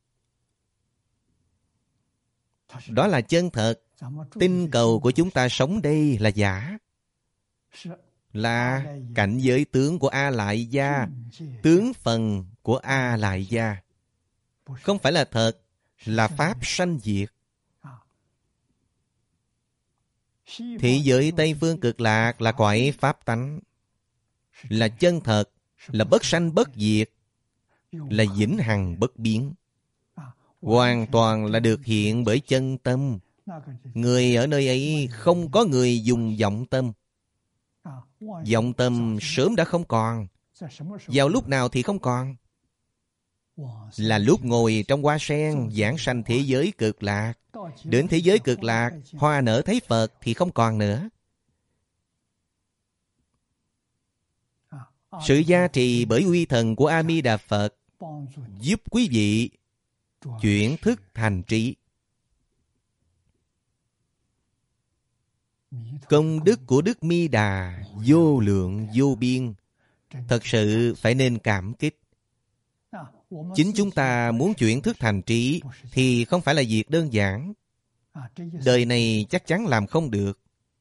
Đó là chân thật. Tinh cầu của chúng ta sống đây là giả. Là cảnh giới tướng của A Lại Gia, tướng phần của A Lại Gia. Không phải là thật, là pháp sanh diệt. Thế giới Tây phương cực lạc là cõi pháp tánh, là chân thật, là bất sanh bất diệt, là vĩnh hằng bất biến. Hoàn toàn là được hiện bởi chân tâm. Người ở nơi ấy không có người dùng vọng tâm. Vọng tâm sớm đã không còn. Vào lúc nào thì không còn? Là lúc ngồi trong hoa sen giảng sanh thế giới cực lạc. Đến thế giới cực lạc, hoa nở thấy Phật thì không còn nữa. Sự gia trì bởi uy thần của A Di Đà Phật giúp quý vị chuyển thức thành trí. Công đức của Đức Mi Đà vô lượng vô biên, thật sự phải nên cảm kích. Chính chúng ta muốn chuyển thức thành trí thì không phải là việc đơn giản. Đời này chắc chắn làm không được.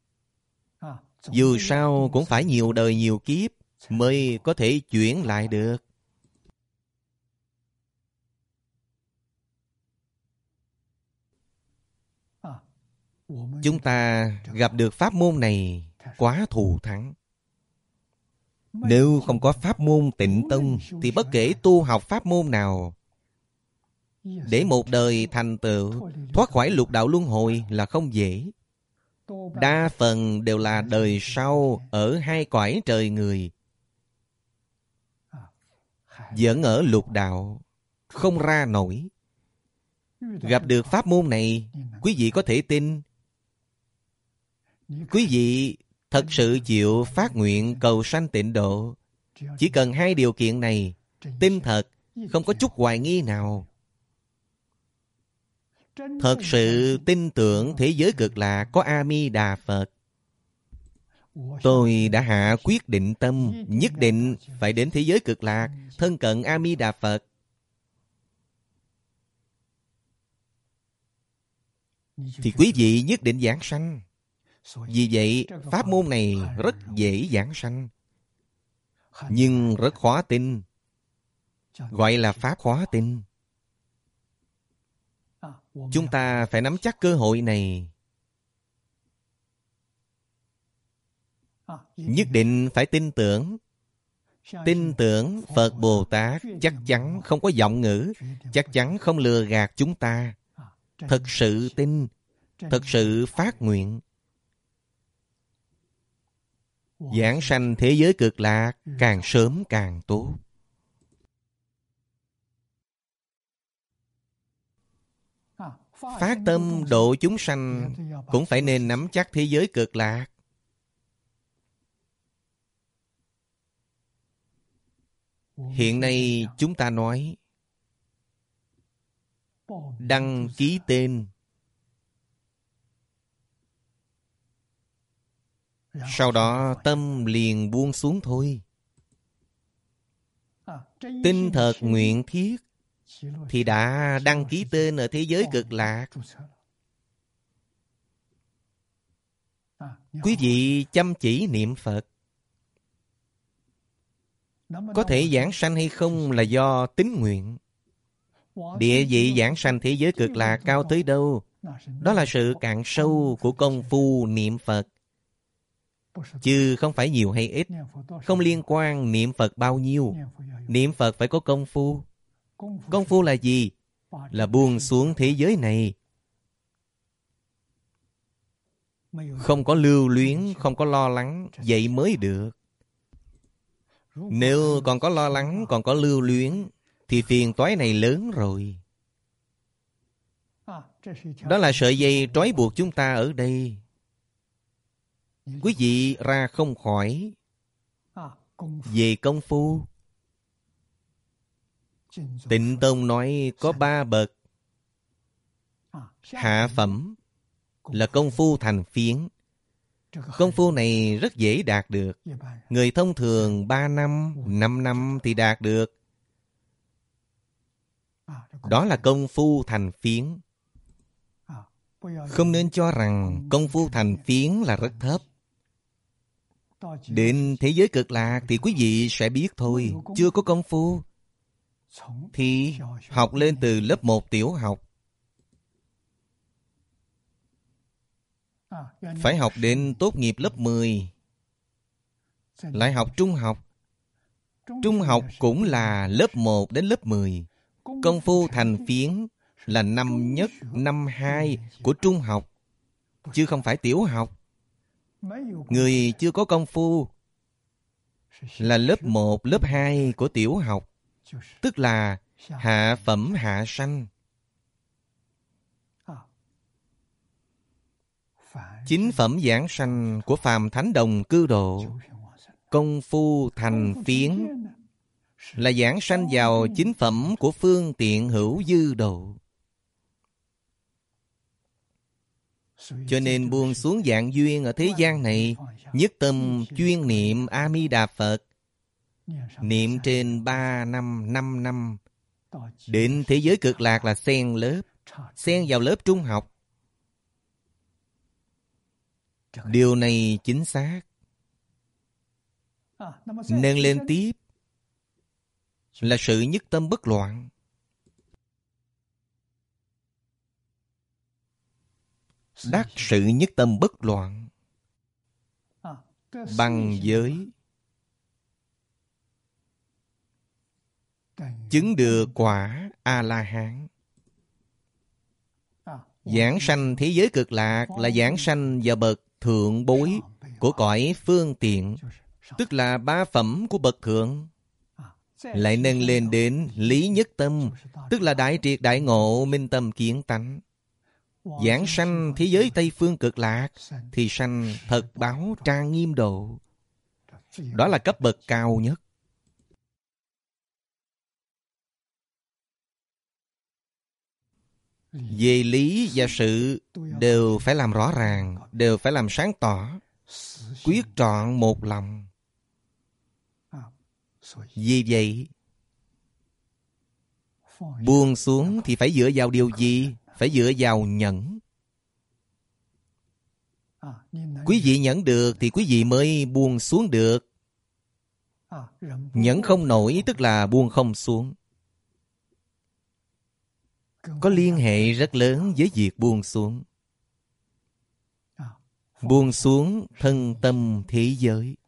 Dù sao cũng phải nhiều đời nhiều kiếp mới có thể chuyển lại được. Chúng ta gặp được pháp môn này quá thù thắng. Nếu không có pháp môn Tịnh Tông thì bất kể tu học pháp môn nào, để một đời thành tựu thoát khỏi lục đạo luân hồi là không dễ. Đa phần đều là đời sau ở hai cõi trời người, vẫn ở lục đạo không ra nổi. Gặp được pháp môn này, quý vị có thể tin. Quý vị thật sự chịu phát nguyện cầu sanh tịnh độ. Chỉ cần hai điều kiện này, tin thật, không có chút hoài nghi nào. Thật sự tin tưởng thế giới cực lạc có A Di Đà Phật. Tôi đã hạ quyết định tâm, nhất định phải đến thế giới cực lạc, thân cận A Di Đà Phật. Thì quý vị nhất định giảng sanh. Vì vậy, pháp môn này rất dễ giảng sanh, nhưng rất khó tin. Gọi là pháp khó tin. Chúng ta phải nắm chắc cơ hội này. Nhất định phải tin tưởng. Tin tưởng Phật Bồ Tát chắc chắn không có vọng ngữ, chắc chắn không lừa gạt chúng ta. Thật sự tin, thật sự phát nguyện. Giảng sanh thế giới cực lạc càng sớm càng tốt. Phát tâm độ chúng sanh cũng phải nên nắm chắc thế giới cực lạc. Hiện nay chúng ta nói đăng ký tên, sau đó tâm liền buông xuống thôi. Tin thật nguyện thiết thì đã đăng ký tên ở thế giới cực lạc. Quý vị chăm chỉ niệm Phật. Có thể giảng sanh hay không là do tín nguyện. Địa vị giảng sanh thế giới cực lạc cao tới đâu, đó là sự cạn sâu của công phu niệm Phật, chứ không phải nhiều hay ít. Không liên quan niệm Phật bao nhiêu. Niệm Phật phải có công phu. Công phu là gì? Là buông xuống thế giới này, Không có lưu luyến, không có lo lắng, vậy mới được. Nếu còn có lo lắng, còn có lưu luyến, thì phiền toái này lớn rồi. Đó là sợi dây trói buộc chúng ta ở đây. Quý vị ra không khỏi. Về công phu, Tịnh Tông nói có ba bậc. Hạ phẩm là công phu thành phiến. Công phu này rất dễ đạt được. Người thông thường ba năm, năm năm thì đạt được. Đó là công phu thành phiến. Không nên cho rằng công phu thành phiến là rất thấp. Đến thế giới cực lạc thì quý vị sẽ biết thôi. Chưa có công phu thì học lên từ lớp một tiểu học. Phải học đến tốt nghiệp lớp mười. Lại học trung học. Trung học cũng là lớp một đến lớp mười. Công phu thành phiến là năm nhất, năm hai của trung học, chứ không phải tiểu học. Người chưa có công phu là lớp một, lớp hai của tiểu học, tức là hạ phẩm hạ sanh. Chính phẩm giảng sanh của phàm thánh đồng cư độ. Công phu thành phiến là giảng sanh vào chính phẩm của phương tiện hữu dư độ. Cho nên buông xuống dạng duyên ở thế gian này, nhất tâm chuyên niệm A Di Đà Phật, niệm trên ba năm, năm năm, đến thế giới cực lạc là xen lớp, xen vào lớp trung học. Điều này chính xác. Nâng lên tiếp là sự nhất tâm bất loạn. Đắc sự nhất tâm bất loạn bằng giới, chứng được quả A-la-hán. Giảng sanh thế giới cực lạc là giảng sanh vào bậc thượng bối của cõi phương tiện, tức là ba phẩm của bậc thượng. Lại nâng lên đến lý nhất tâm, tức là đại triệt đại ngộ, minh tâm kiến tánh. Giảng sanh thế giới Tây phương cực lạc thì sanh thật báo trang nghiêm độ. Đó là cấp bậc cao nhất. Về lý và sự đều phải làm rõ ràng, đều phải làm sáng tỏ, quyết trọn một lòng. Vì vậy, buông xuống thì phải dựa vào điều gì? Phải dựa vào nhẫn. Quý vị nhẫn được thì quý vị mới buông xuống được. Nhẫn không nổi tức là buông không xuống. Có liên hệ rất lớn với việc buông xuống. Buông xuống thân tâm thế giới.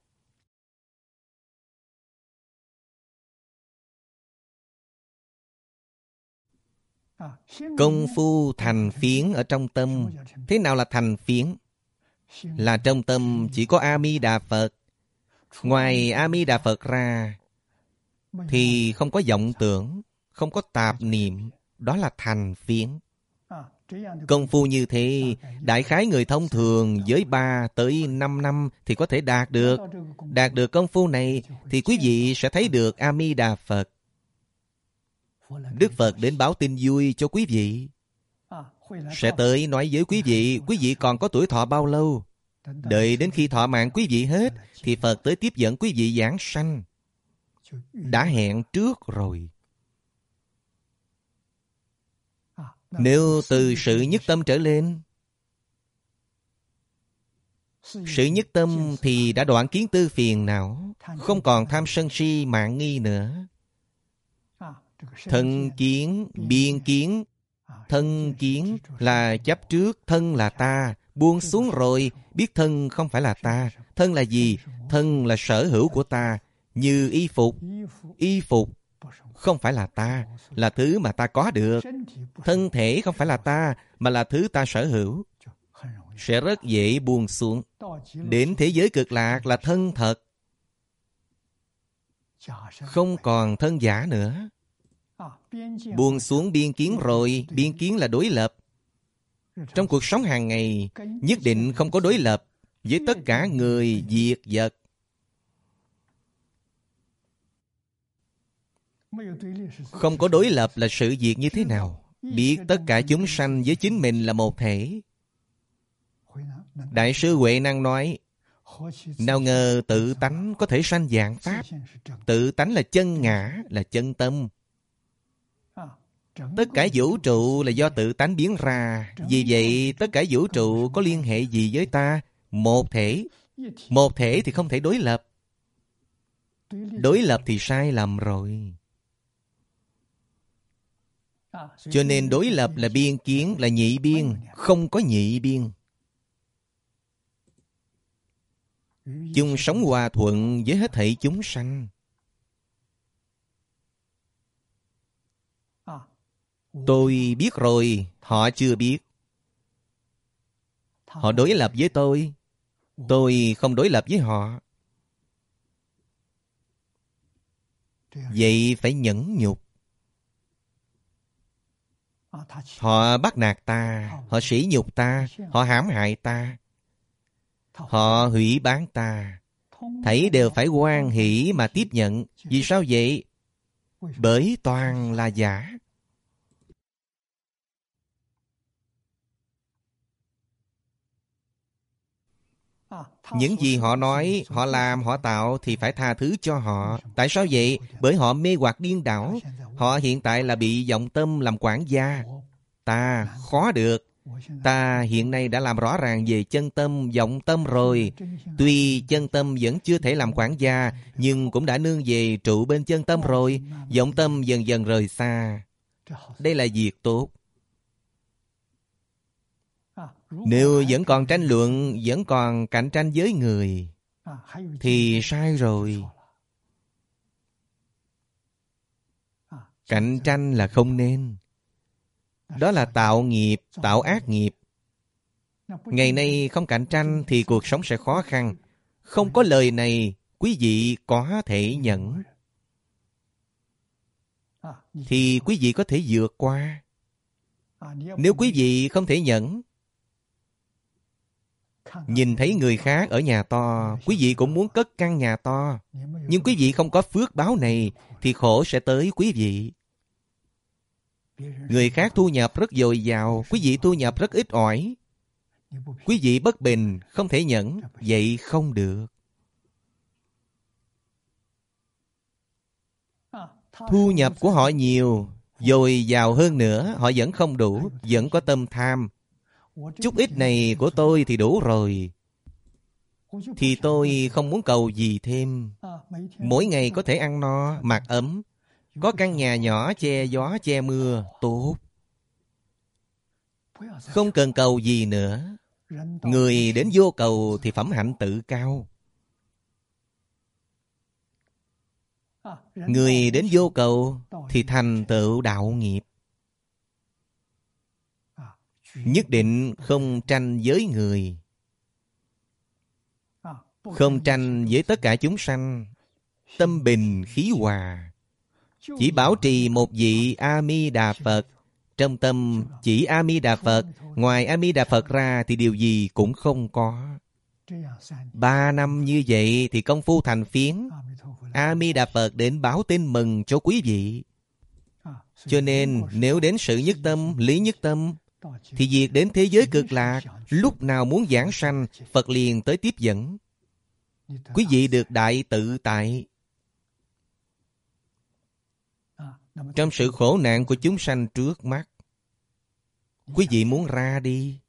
Công phu thành phiến ở trong tâm. Thế nào là thành phiến? Là trong tâm chỉ có A Di Đà Phật. Ngoài A Di Đà Phật ra thì không có vọng tưởng, không có tạp niệm. Đó là thành phiến. Công phu như thế, đại khái người thông thường với ba tới năm năm thì có thể đạt được. Đạt được công phu này thì quý vị sẽ thấy được A Di Đà Phật. Đức Phật đến báo tin vui cho quý vị. Sẽ tới nói với quý vị, quý vị còn có tuổi thọ bao lâu? Đợi đến khi thọ mạng quý vị hết thì Phật tới tiếp dẫn quý vị giảng sanh. Đã hẹn trước rồi. Nếu từ sự nhất tâm trở lên, sự nhất tâm thì đã đoạn kiến tư phiền não, không còn tham sân si mạn nghi nữa. Thân kiến, biên kiến. Thân kiến là chấp trước thân là ta, buông xuống rồi, biết thân không phải là ta. Thân là gì? Thân là sở hữu của ta, như y phục. Y phục không phải là ta, là thứ mà ta có được. Thân thể không phải là ta, mà là thứ ta sở hữu. sẽ rất dễ buông xuống. Đến thế giới cực lạc là thân thật, không còn thân giả nữa. Buông xuống biên kiến rồi, biên kiến là đối lập. Trong cuộc sống hàng ngày, nhất định không có đối lập với tất cả người, việc, vật. Không có đối lập là sự việc như thế nào? Biết tất cả chúng sanh với chính mình là một thể. Đại sư Huệ Năng nói, nào ngờ tự tánh có thể sanh vạn pháp. Tự tánh là chân ngã, là chân tâm. Tất cả vũ trụ là do tự tánh biến ra. Vì vậy, tất cả vũ trụ có liên hệ gì với ta? Một thể. Một thể thì không thể đối lập. Đối lập thì sai lầm rồi. Cho nên đối lập là biên kiến, là nhị biên. Không có nhị biên. Chung sống hòa thuận với hết thảy chúng sanh. Tôi biết rồi, họ chưa biết. Họ đối lập với tôi, tôi không đối lập với họ. Vậy phải nhẫn nhục. Họ bắt nạt ta, họ sỉ nhục ta, họ hãm hại ta, họ hủy bán ta. Thảy đều phải hoan hỷ mà tiếp nhận. Vì sao vậy? Bởi toàn là giả. Những gì họ nói, họ làm, họ tạo thì phải tha thứ cho họ. Tại sao vậy? Bởi họ mê hoặc điên đảo. Họ hiện tại là bị vọng tâm làm quản gia. Ta khó được. Ta hiện nay đã làm rõ ràng về chân tâm, vọng tâm rồi. Tuy chân tâm vẫn chưa thể làm quản gia, nhưng cũng đã nương về trụ bên chân tâm rồi. Vọng tâm dần dần rời xa. Đây là việc tốt. Nếu vẫn còn tranh luận, vẫn còn cạnh tranh với người, thì sai rồi. Cạnh tranh là không nên. Đó là tạo nghiệp, tạo ác nghiệp. Ngày nay không cạnh tranh thì cuộc sống sẽ khó khăn. Không có lời này, quý vị có thể nhẫn, thì quý vị có thể vượt qua. Nếu quý vị không thể nhẫn, nhìn thấy người khác ở nhà to, quý vị cũng muốn cất căn nhà to. Nhưng quý vị không có phước báo này, thì khổ sẽ tới quý vị. Người khác thu nhập rất dồi dào, quý vị thu nhập rất ít ỏi. Quý vị bất bình, không thể nhẫn, vậy không được. Thu nhập của họ nhiều, dồi dào hơn nữa, họ vẫn không đủ, vẫn có tâm tham. Chút ít này của tôi thì đủ rồi, thì tôi không muốn cầu gì thêm. Mỗi ngày có thể ăn no, mặc ấm, có căn nhà nhỏ che gió che mưa, tốt. Không cần cầu gì nữa. Người đến vô cầu thì phẩm hạnh tự cao. Người đến vô cầu thì thành tựu đạo nghiệp. Nhất định không tranh với người, không tranh với tất cả chúng sanh. Tâm bình khí hòa. Chỉ bảo trì một vị A Di Đà Phật. Trong tâm chỉ A Di Đà Phật. Ngoài A Di Đà Phật ra thì điều gì cũng không có. Ba năm như vậy thì công phu thành phiến. A Di Đà Phật đến báo tin mừng cho quý vị. Cho nên nếu đến sự nhất tâm, lý nhất tâm, thì việc đến thế giới cực lạc, lúc nào muốn giảng sanh, Phật liền tới tiếp dẫn. Quý vị được đại tự tại. Trong sự khổ nạn của chúng sanh trước mắt, quý vị muốn ra đi.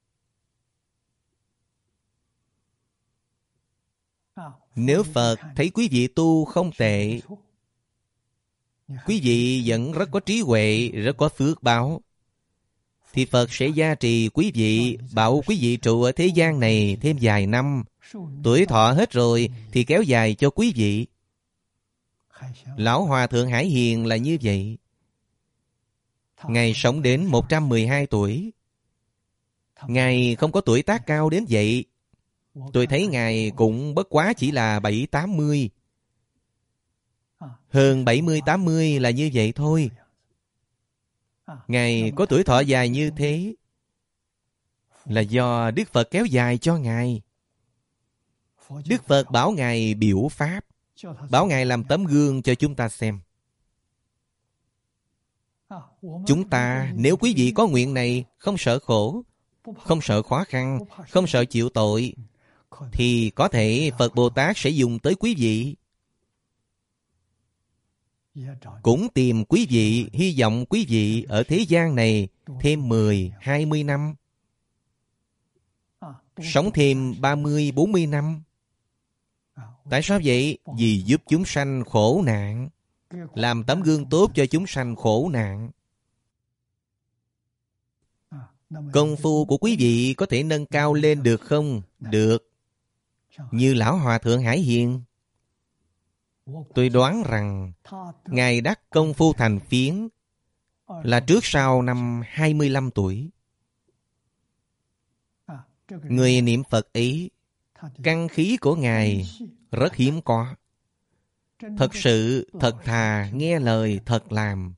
Nếu Phật thấy quý vị tu không tệ, quý vị vẫn rất có trí huệ, rất có phước báo, thì Phật sẽ gia trì quý vị, bảo quý vị trụ ở thế gian này thêm vài năm. Tuổi thọ hết rồi thì kéo dài cho quý vị. Lão Hòa Thượng Hải Hiền là như vậy. Ngài sống đến một trăm mười hai tuổi. Ngài không có tuổi tác cao đến vậy. Tôi thấy Ngài cũng bất quá chỉ là bảy tám mươi. Hơn bảy mươi tám mươi là như vậy thôi. Ngài có tuổi thọ dài như thế là do Đức Phật kéo dài cho Ngài. Đức Phật bảo Ngài biểu Pháp, bảo Ngài làm tấm gương cho chúng ta xem. Chúng ta, nếu quý vị có nguyện này, không sợ khổ, không sợ khó khăn, không sợ chịu tội, thì có thể Phật Bồ Tát sẽ dùng tới quý vị. Cũng tìm quý vị, hy vọng quý vị ở thế gian này thêm mười, hai mươi năm, sống thêm ba mươi, bốn mươi năm. Tại sao vậy? Vì giúp chúng sanh khổ nạn, làm tấm gương tốt cho chúng sanh khổ nạn. Công phu của quý vị có thể nâng cao lên được không? Được. Như Lão Hòa Thượng Hải Hiền, tôi đoán rằng Ngài đắc công phu thành phiến là trước sau năm hai mươi lăm tuổi. Người niệm Phật ấy, căn khí của Ngài rất hiếm có. Thật sự, thật thà, nghe lời, thật làm.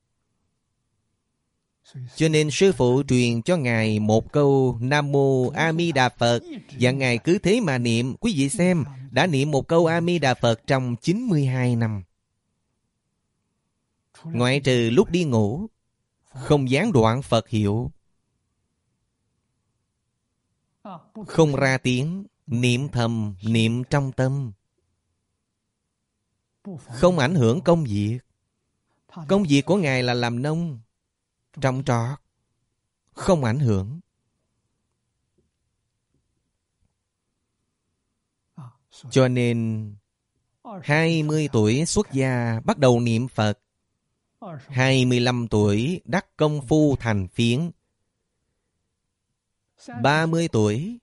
Cho nên sư phụ truyền cho Ngài một câu Nam Mô A Di Đà Phật, và Ngài cứ thế mà niệm. Quý vị xem, đã niệm một câu A Di Đà Phật trong chín mươi hai năm. Ngoại trừ lúc đi ngủ, không gián đoạn Phật hiệu, không ra tiếng, niệm thầm, niệm trong tâm, không ảnh hưởng công việc. Công việc của Ngài là làm nông, trồng trọt, không ảnh hưởng. Cho nên hai mươi tuổi xuất gia bắt đầu niệm Phật, hai mươi lăm tuổi đắc công phu thành phiến, ba mươi tuổi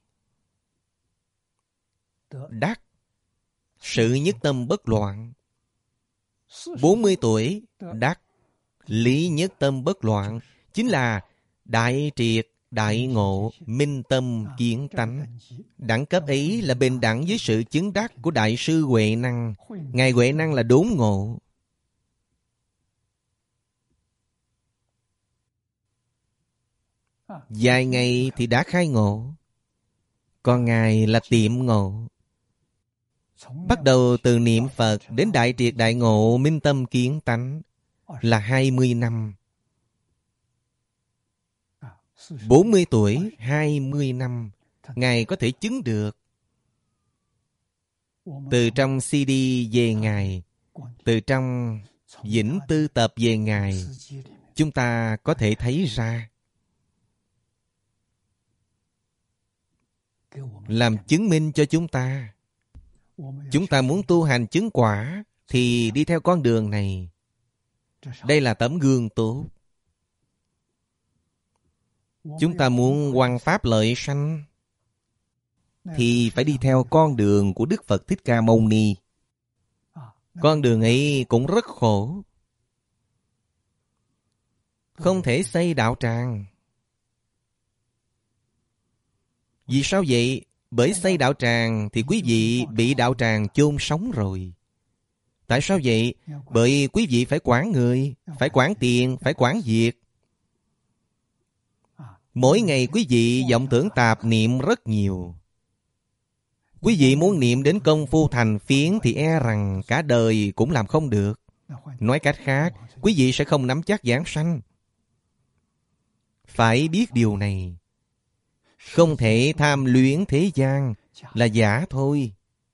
đắc sự nhất tâm bất loạn, bốn mươi tuổi đắc lý nhất tâm bất loạn, chính là đại triệt, đại ngộ, minh tâm, kiến tánh. Đẳng cấp ấy là bình đẳng với sự chứng đắc của Đại sư Huệ Năng. Ngài Huệ Năng là đốn ngộ. Vài ngày thì đã khai ngộ, còn Ngài là tiệm ngộ. Bắt đầu từ niệm Phật đến đại triệt đại ngộ minh tâm kiến tánh là hai mươi năm. bốn mươi tuổi, hai mươi năm, Ngài có thể chứng được. Từ trong xê đê về Ngài, từ trong Vĩnh Tư Tập về Ngài, chúng ta có thể thấy ra. Làm chứng minh cho chúng ta. Chúng ta muốn tu hành chứng quả thì đi theo con đường này. Đây là tấm gương tốt. Chúng ta muốn hoằng pháp lợi sanh thì phải đi theo con đường của Đức Phật Thích Ca Mâu Ni. Con đường ấy cũng rất khổ. Không thể xây đạo tràng. Vì sao vậy? Bởi xây đạo tràng thì quý vị bị đạo tràng chôn sống rồi. Tại sao vậy? Bởi quý vị phải quản người, phải quản tiền, phải quản việc. Mỗi ngày quý vị vọng tưởng tạp niệm rất nhiều. Quý vị muốn niệm đến công phu thành phiến thì e rằng cả đời cũng làm không được. Nói cách khác, quý vị sẽ không nắm chắc giảng sanh. Phải biết điều này. Không thể tham luyến thế gian, là giả thôi.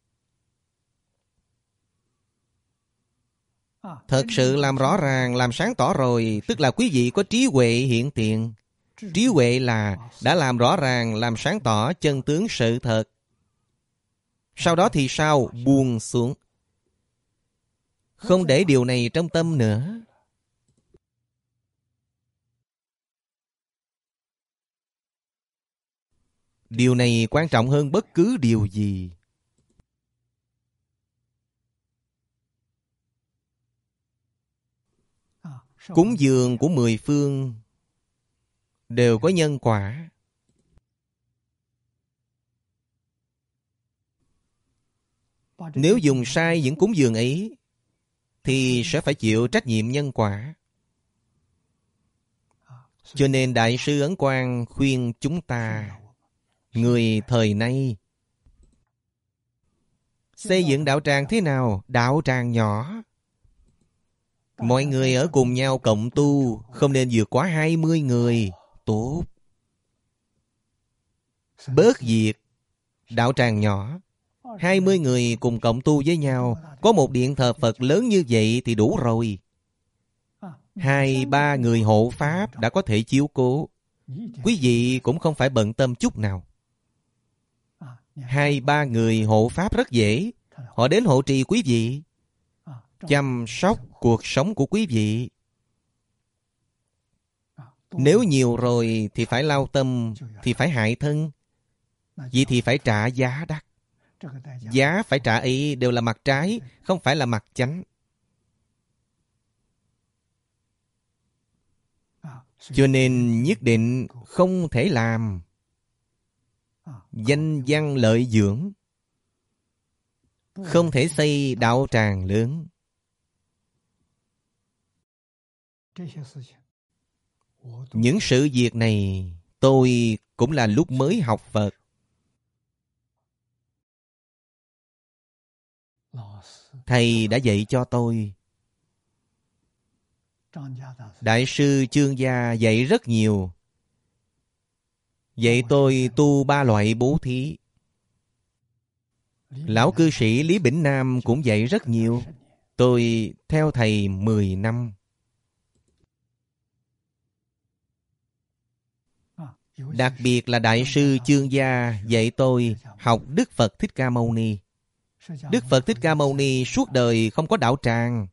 Thật sự làm rõ ràng, làm sáng tỏ rồi, tức là quý vị có trí huệ hiện tiền. Trí huệ là đã làm rõ ràng, làm sáng tỏ chân tướng sự thật. Sau đó thì sao? Buông xuống. Không để điều này trong tâm nữa. Điều này quan trọng hơn bất cứ điều gì. Cúng dường của mười phương đều có nhân quả. Nếu dùng sai những cúng dường ấy thì sẽ phải chịu trách nhiệm nhân quả. Cho nên Đại sư Ấn Quang khuyên chúng ta, người thời nay, xây dựng đạo tràng thế nào? Đạo tràng nhỏ. Mọi người ở cùng nhau cộng tu, không nên vượt quá hai mươi người. Tốt. Bớt việc. Đạo tràng nhỏ, hai mươi người cùng cộng tu với nhau, có một điện thờ Phật lớn như vậy thì đủ rồi. Hai ba người hộ pháp đã có thể chiếu cố. Quý vị cũng không phải bận tâm chút nào. Hai ba người hộ pháp rất dễ. Họ đến hộ trì quý vị, chăm sóc cuộc sống của quý vị. Nếu nhiều rồi thì phải lao tâm, thì phải hại thân. Vậy thì phải trả giá đắt. Giá phải trả ấy đều là mặt trái, không phải là mặt chánh. Cho nên nhất định không thể làm. Danh văn lợi dưỡng, không thể xây đạo tràng lớn. Những sự việc này tôi cũng là lúc mới học Phật. Thầy đã dạy cho tôi. Đại sư Chương Gia dạy rất nhiều. Dạy tôi tu ba loại bố thí. Lão cư sĩ Lý Bỉnh Nam cũng dạy rất nhiều. Tôi theo thầy mười năm. Đặc biệt là Đại sư Chương Gia dạy tôi học Đức Phật Thích Ca Mâu Ni. Đức Phật Thích Ca Mâu Ni suốt đời không có đạo tràng.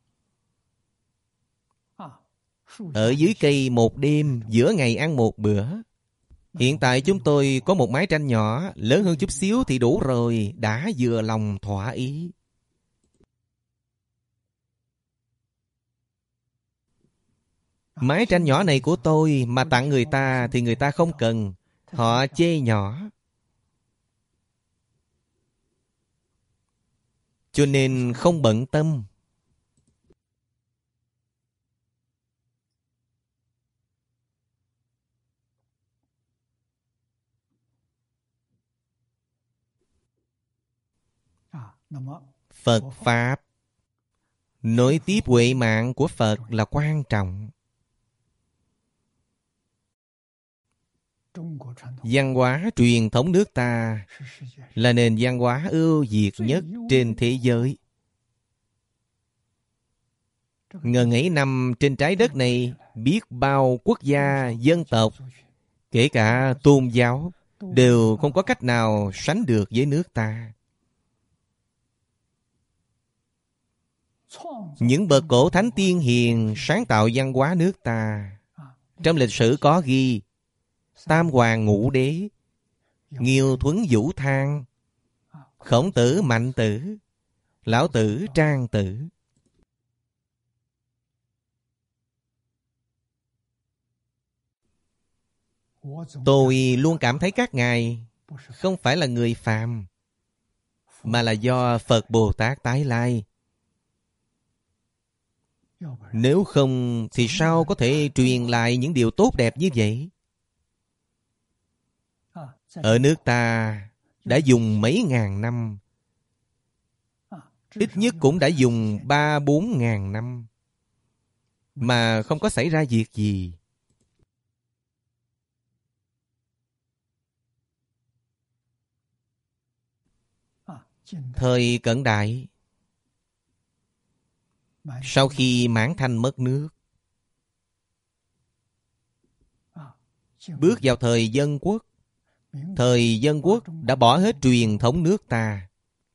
Ở dưới cây một đêm, giữa ngày ăn một bữa. Hiện tại chúng tôi có một mái tranh nhỏ, lớn hơn chút xíu thì đủ rồi, đã vừa lòng thỏa ý. Mái tranh nhỏ này của tôi mà tặng người ta thì người ta không cần. Họ chê nhỏ. Cho nên không bận tâm. Phật Pháp, nối tiếp huệ mạng của Phật là quan trọng. Văn hóa truyền thống nước ta là nền văn hóa ưu việt nhất trên thế giới. Ngần ấy năm trên trái đất này, biết bao quốc gia, dân tộc, kể cả tôn giáo, đều không có cách nào sánh được với nước ta. Những bậc cổ thánh tiên hiền sáng tạo văn hóa nước ta. Trong lịch sử có ghi Tam Hoàng Ngũ Đế, Nghiêu Thuấn Vũ Thang, Khổng Tử Mạnh Tử, Lão Tử Trang Tử. Tôi luôn cảm thấy các ngài không phải là người phàm, mà là do Phật Bồ Tát tái lai. Nếu không thì sao có thể truyền lại những điều tốt đẹp như vậy? Ở nước ta đã dùng mấy ngàn năm, ít nhất cũng đã dùng ba bốn ngàn năm, mà không có xảy ra việc gì. Thời cận đại, sau khi Mãn Thanh mất nước, bước vào thời Dân Quốc. Thời Dân Quốc đã bỏ hết truyền thống nước ta.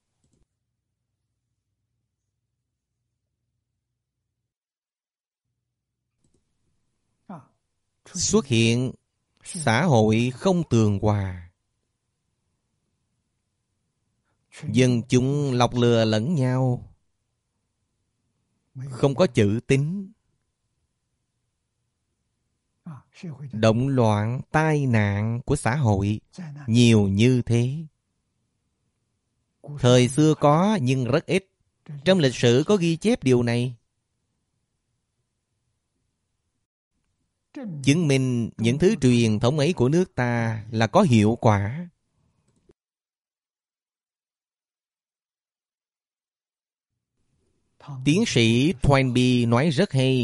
Xuất hiện xã hội không tường hòa. Dân chúng lọc lừa lẫn nhau, không có chữ tín. Động loạn, tai nạn của xã hội nhiều như thế. Thời xưa có nhưng rất ít. Trong lịch sử có ghi chép điều này. Chứng minh những thứ truyền thống ấy của nước ta là có hiệu quả. Tiến sĩ Toynbee nói rất hay.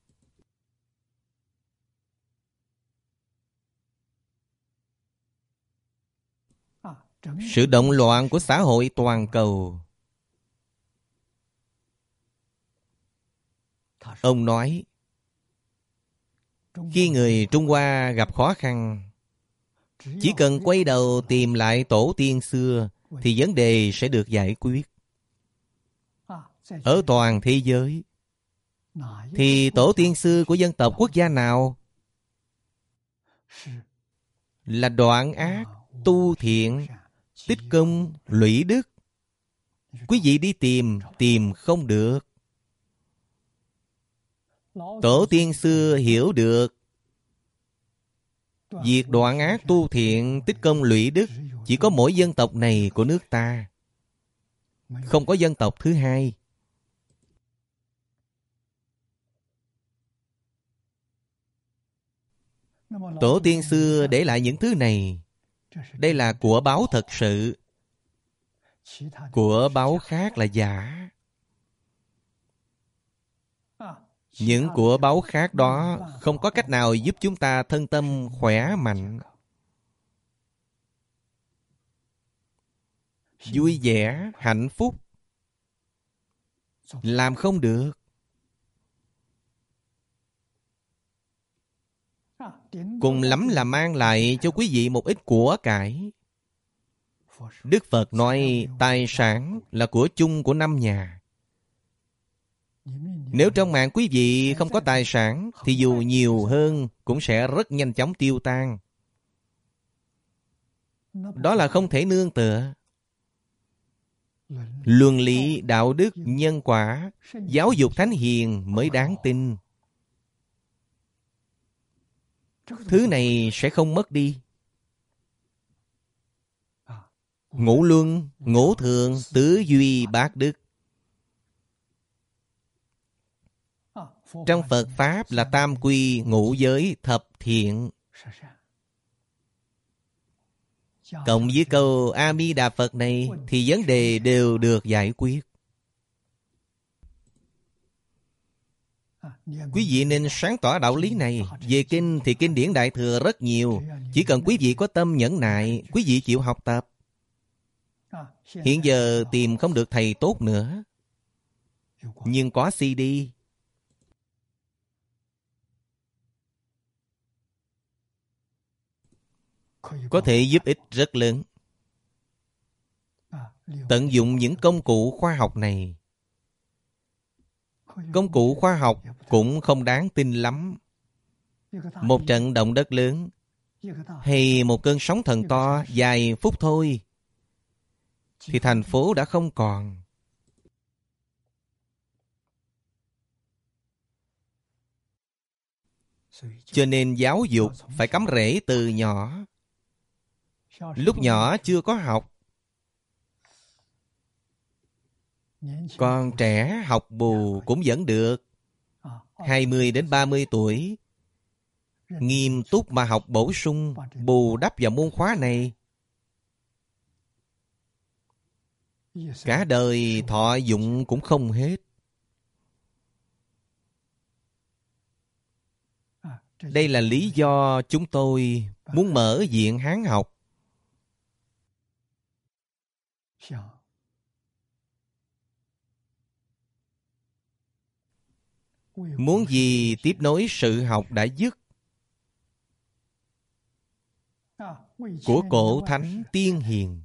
Sự động loạn của xã hội toàn cầu. Ông nói, khi người Trung Hoa gặp khó khăn, chỉ cần quay đầu tìm lại tổ tiên xưa thì vấn đề sẽ được giải quyết. Ở toàn thế giới thì tổ tiên xưa của dân tộc quốc gia nào là đoạn ác, tu thiện, tích công, lũy đức? Quý vị đi tìm, tìm không được. Tổ tiên xưa hiểu được việc đoạn ác, tu thiện, tích công, lũy đức chỉ có mỗi dân tộc này của nước ta, không có dân tộc thứ hai. Tổ tiên xưa để lại những thứ này. Đây là của báu thật sự. Của báu khác là giả. Những của báu khác đó không có cách nào giúp chúng ta thân tâm khỏe mạnh, vui vẻ, hạnh phúc. Làm không được. Cùng lắm là mang lại cho quý vị một ít của cải. Đức Phật nói tài sản là của chung của năm nhà. Nếu trong mạng quý vị không có tài sản thì dù nhiều hơn cũng sẽ rất nhanh chóng tiêu tan. Đó là không thể nương tựa. Luân lý, đạo đức, nhân quả, giáo dục thánh hiền mới đáng tin. Thứ này sẽ không mất đi. Ngũ luân, ngũ thường, tứ duy, bát đức. Trong Phật Pháp là tam quy, ngũ giới, thập thiện. Cộng với câu A Di Đà Phật này thì vấn đề đều được giải quyết. Quý vị nên sáng tỏ đạo lý này. Về kinh thì kinh điển Đại Thừa rất nhiều. Chỉ cần quý vị có tâm nhẫn nại, quý vị chịu học tập. Hiện giờ tìm không được thầy tốt nữa, nhưng có xê đê. Có thể giúp ích rất lớn. Tận dụng những công cụ khoa học này. Công cụ khoa học cũng không đáng tin lắm. Một trận động đất lớn hay một cơn sóng thần to vài phút thôi thì thành phố đã không còn. Cho nên giáo dục phải cắm rễ từ nhỏ. Lúc nhỏ chưa có học. Còn trẻ học bù cũng vẫn được. hai mươi đến ba mươi tuổi nghiêm túc mà học bổ sung, bù đắp vào môn khóa này. Cả đời thọ dụng cũng không hết. Đây là lý do chúng tôi muốn mở viện Hán học. Muốn gì tiếp nối sự học đã dứt của cổ thánh tiên hiền.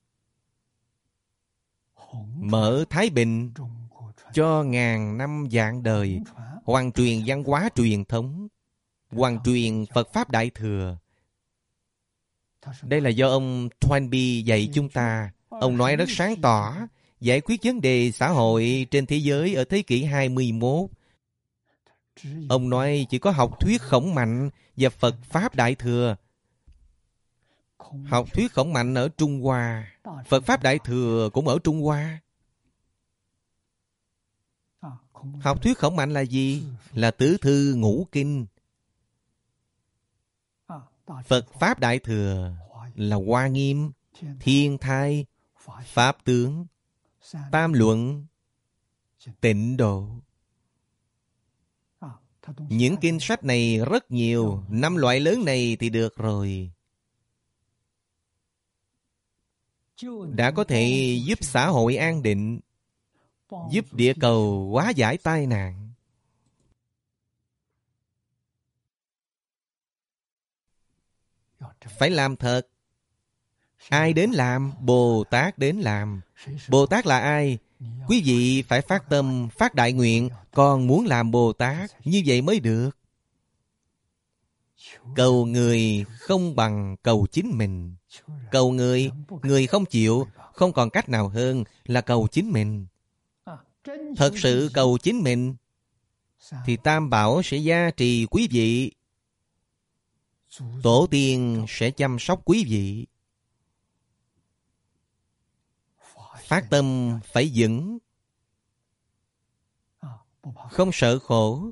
Mở Thái Bình cho ngàn năm vạn đời, hoàn truyền văn hóa truyền thống, hoàn truyền Phật Pháp Đại Thừa. Đây là do ông Toynbee dạy chúng ta. Ông nói rất sáng tỏ, giải quyết vấn đề xã hội trên thế giới ở thế kỷ hai mươi mốt. Ông nói chỉ có học thuyết Khổng Mạnh và Phật Pháp Đại Thừa Học thuyết Khổng Mạnh ở Trung Hoa, Phật Pháp Đại Thừa cũng ở Trung Hoa. Học thuyết Khổng Mạnh là gì? Là tứ thư ngũ kinh. Phật Pháp Đại Thừa là Hoa Nghiêm, Thiên Thai, Pháp Tướng, Tam Luận, Tịnh Độ. Những kinh sách này rất nhiều, năm loại lớn này thì được rồi. Đã có thể giúp xã hội an định, giúp địa cầu hóa giải tai nạn. Phải làm thật. Ai đến làm? Bồ Tát đến làm. Bồ Tát là ai? Quý vị phải phát tâm, phát đại nguyện, còn muốn làm Bồ Tát, như vậy mới được. Cầu người không bằng cầu chính mình. Cầu người, người không chịu, không còn cách nào hơn là cầu chính mình. Thật sự cầu chính mình, thì Tam Bảo sẽ gia trì quý vị. Tổ tiên sẽ chăm sóc quý vị. Phát tâm phải vững, không sợ khổ,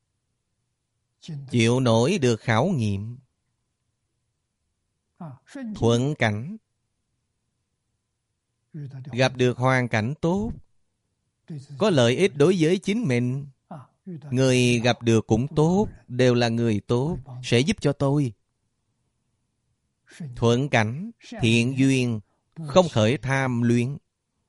chịu nổi được khảo nghiệm. Thuận cảnh, gặp được hoàn cảnh tốt, có lợi ích đối với chính mình. Người gặp được cũng tốt, đều là người tốt, sẽ giúp cho tôi. Thuận cảnh, thiện duyên, không khởi tham luyến.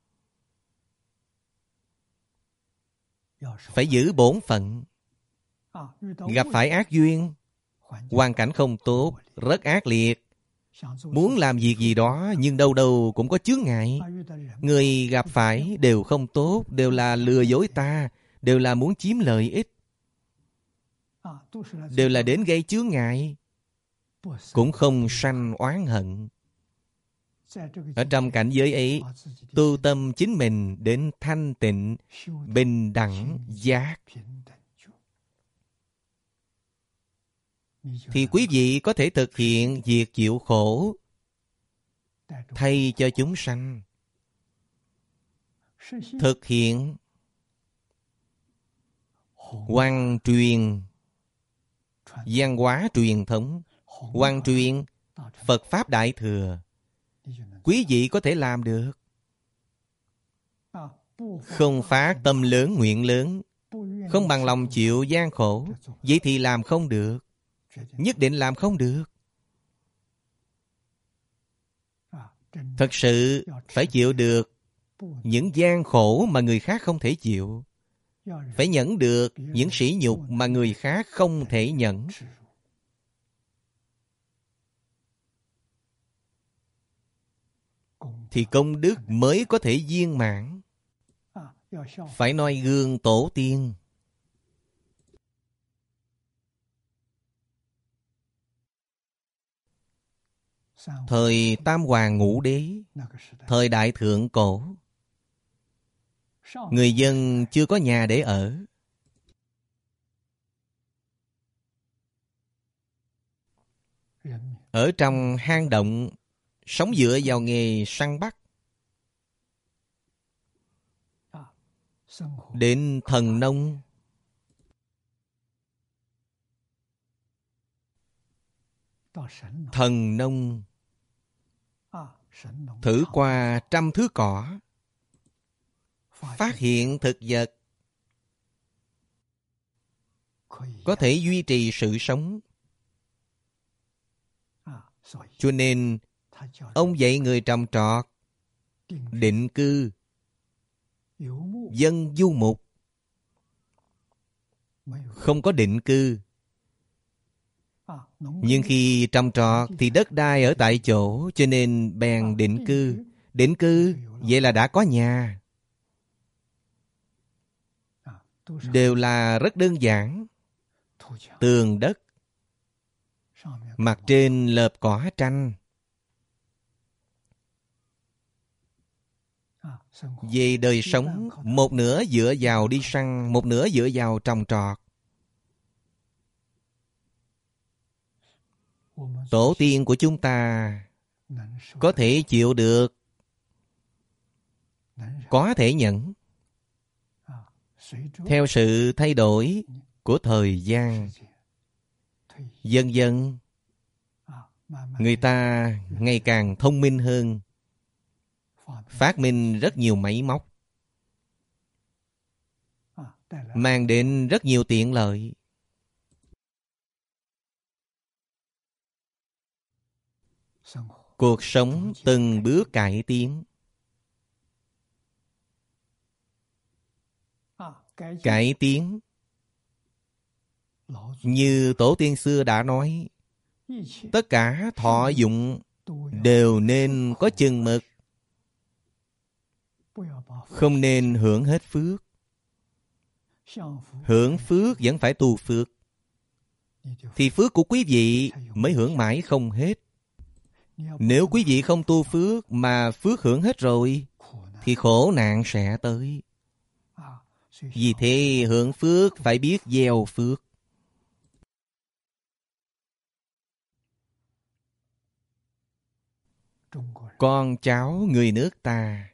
Phải giữ bổn phận. Gặp phải ác duyên, hoàn cảnh không tốt, rất ác liệt, muốn làm việc gì đó nhưng đâu đâu cũng có chướng ngại. Người gặp phải đều không tốt, đều là lừa dối ta, đều là muốn chiếm lợi ích, đều là đến gây chướng ngại, cũng không sanh oán hận. Ở trong cảnh giới ấy, tu tâm chính mình đến thanh tịnh, bình đẳng, giác, thì quý vị có thể thực hiện việc chịu khổ thay cho chúng sanh. Thực hiện hoằng truyền, văn hóa truyền thống, hoằng truyền Phật Pháp Đại Thừa. Quý vị có thể làm được. Không phá tâm lớn nguyện lớn, không bằng lòng chịu gian khổ, vậy thì làm không được. Nhất định làm không được. Thật sự phải chịu được những gian khổ mà người khác không thể chịu. Phải nhẫn được những sỉ nhục mà người khác không thể nhẫn. Thì công đức mới có thể viên mãn. Phải noi gương tổ tiên. Thời Tam Hoàng Ngũ Đế, thời Đại Thượng Cổ, người dân chưa có nhà để ở. Ở trong hang động, sống dựa vào nghề săn bắt. Đến thần nông, thần nông thử qua trăm thứ cỏ, phát hiện thực vật có thể duy trì sự sống. Cho nên ông dạy người trồng trọt định cư, dân du mục, không có định cư. Nhưng khi trồng trọt thì đất đai ở tại chỗ, cho nên bèn định cư. Định cư, vậy là đã có nhà. Đều là rất đơn giản. Tường đất, mặt trên lợp cỏ tranh. Về đời sống, một nửa dựa vào đi săn, một nửa dựa vào trồng trọt. Tổ tiên của chúng ta có thể chịu được, có thể nhẫn. Theo sự thay đổi của thời gian, dần dần người ta ngày càng thông minh hơn, phát minh rất nhiều máy móc, mang đến rất nhiều tiện lợi. Cuộc sống từng bước cải tiến. Cải tiến như tổ tiên xưa đã nói, tất cả thọ dụng đều nên có chừng mực, không nên hưởng hết phước. Hưởng phước vẫn phải tu phước, thì phước của quý vị mới hưởng mãi không hết. Nếu quý vị không tu phước mà phước hưởng hết rồi, thì khổ nạn sẽ tới. Vì thế hưởng phước phải biết gieo phước. Con cháu người nước ta,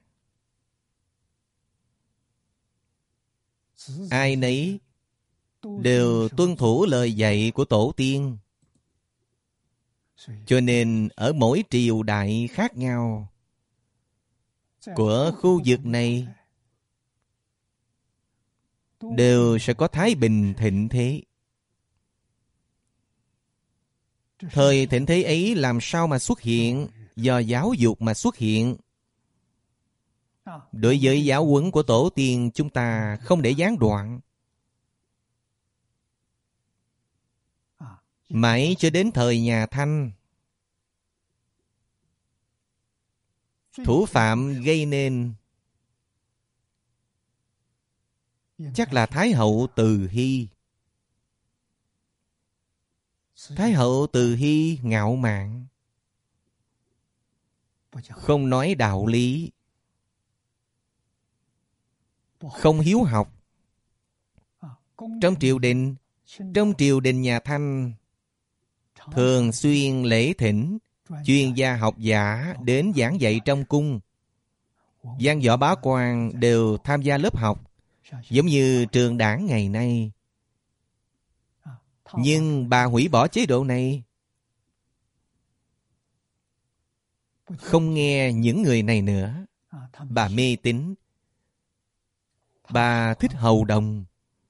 ai nấy đều tuân thủ lời dạy của tổ tiên. Cho nên ở mỗi triều đại khác nhau của khu vực này đều sẽ có thái bình thịnh thế. Thời thịnh thế ấy làm sao mà xuất hiện? Do giáo dục mà xuất hiện. Đối với giáo huấn của tổ tiên, chúng ta không để gián đoạn. Mãi cho đến thời nhà Thanh, thủ phạm gây nên chắc là Thái hậu Từ Hy. Thái hậu Từ Hy ngạo mạn, không nói đạo lý, không hiếu học. Trong triều đình, trong triều đình nhà Thanh, thường xuyên lễ thỉnh chuyên gia học giả đến giảng dạy trong cung. Văn võ bá quan đều tham gia lớp học, giống như trường đảng ngày nay. Nhưng bà hủy bỏ chế độ này, không nghe những người này nữa. Bà mê tín, bà thích hầu đồng.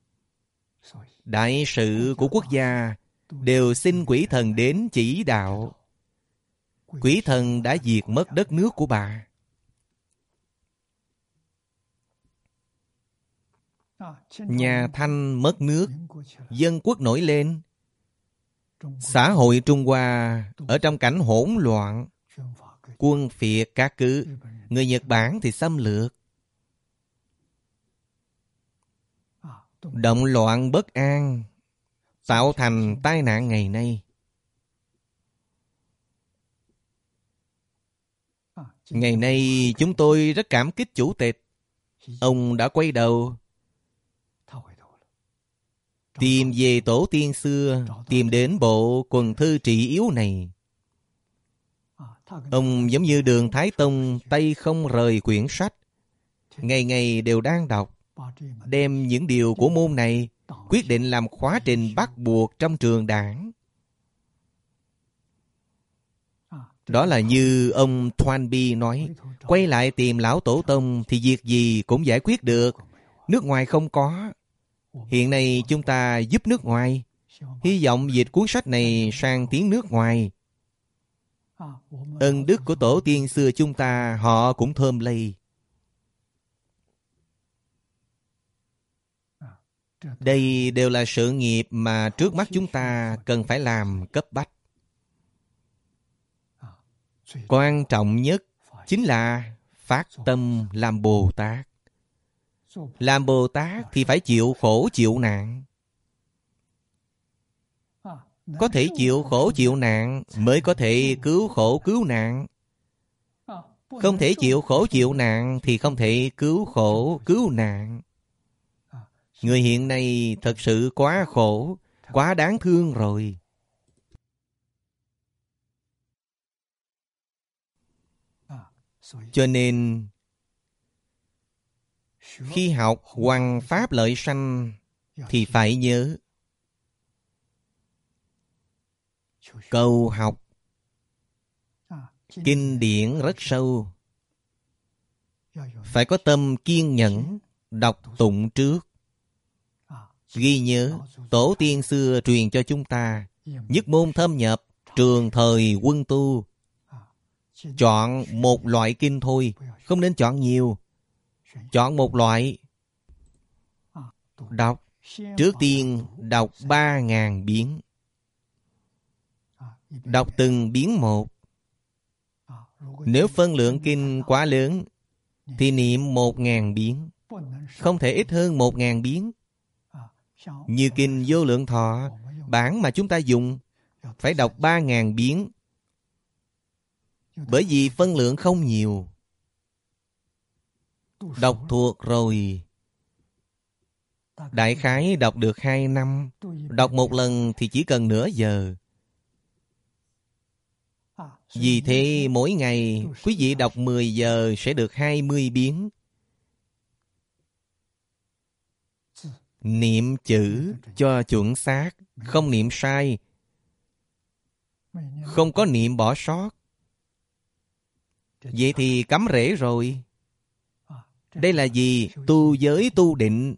Đại sự của quốc gia đều xin quỷ thần đến chỉ đạo. Quỷ thần đã diệt mất đất nước của bà. Nhà Thanh mất nước, dân quốc nổi lên. Xã hội Trung Hoa ở trong cảnh hỗn loạn, quân phiệt các cứ. Người Nhật Bản thì xâm lược. Động loạn bất an, tạo thành tai nạn ngày nay. Ngày nay chúng tôi rất cảm kích chủ tịch. Ông đã quay đầu, tìm về tổ tiên xưa, tìm đến bộ quần thư trị yếu này. Ông giống như Đường Thái Tông, tay không rời quyển sách, ngày ngày đều đang đọc, đem những điều của môn này quyết định làm khóa trình bắt buộc trong trường đảng. Đó là như ông Toynbee nói, quay lại tìm lão tổ tông thì việc gì cũng giải quyết được. Nước ngoài không có. Hiện nay chúng ta giúp nước ngoài, hy vọng dịch cuốn sách này sang tiếng nước ngoài. Ân đức của tổ tiên xưa chúng ta họ cũng thơm lây. Đây đều là sự nghiệp mà trước mắt chúng ta cần phải làm cấp bách. Quan trọng nhất chính là phát tâm làm Bồ Tát. Làm Bồ Tát thì phải chịu khổ chịu nạn. Có thể chịu khổ chịu nạn mới có thể cứu khổ cứu nạn. Không thể chịu khổ chịu nạn thì không thể cứu khổ cứu nạn. Người hiện nay thật sự quá khổ, quá đáng thương rồi. Cho nên khi học hoằng pháp lợi sanh thì phải nhớ cầu học kinh điển rất sâu, phải có tâm kiên nhẫn đọc tụng trước. Ghi nhớ tổ tiên xưa truyền cho chúng ta nhất môn thâm nhập, trường thời quân tu. Chọn một loại kinh thôi, không nên chọn nhiều. Chọn một loại đọc. Trước tiên đọc ba ngàn biến. Đọc từng biến một. Nếu phân lượng kinh quá lớn thì niệm một ngàn biến, không thể ít hơn một ngàn biến. Như kinh Vô Lượng Thọ, bản mà chúng ta dùng phải đọc ba ngàn biến, bởi vì phân lượng không nhiều. Đọc thuộc rồi, đại khái đọc được hai năm. Đọc một lần thì chỉ cần nửa giờ. Vì thế mỗi ngày quý vị đọc mười giờ sẽ được hai mươi biến. Niệm chữ cho chuẩn xác, không niệm sai, không có niệm bỏ sót. Vậy thì cắm rễ rồi. Đây là gì? Tu giới tu định.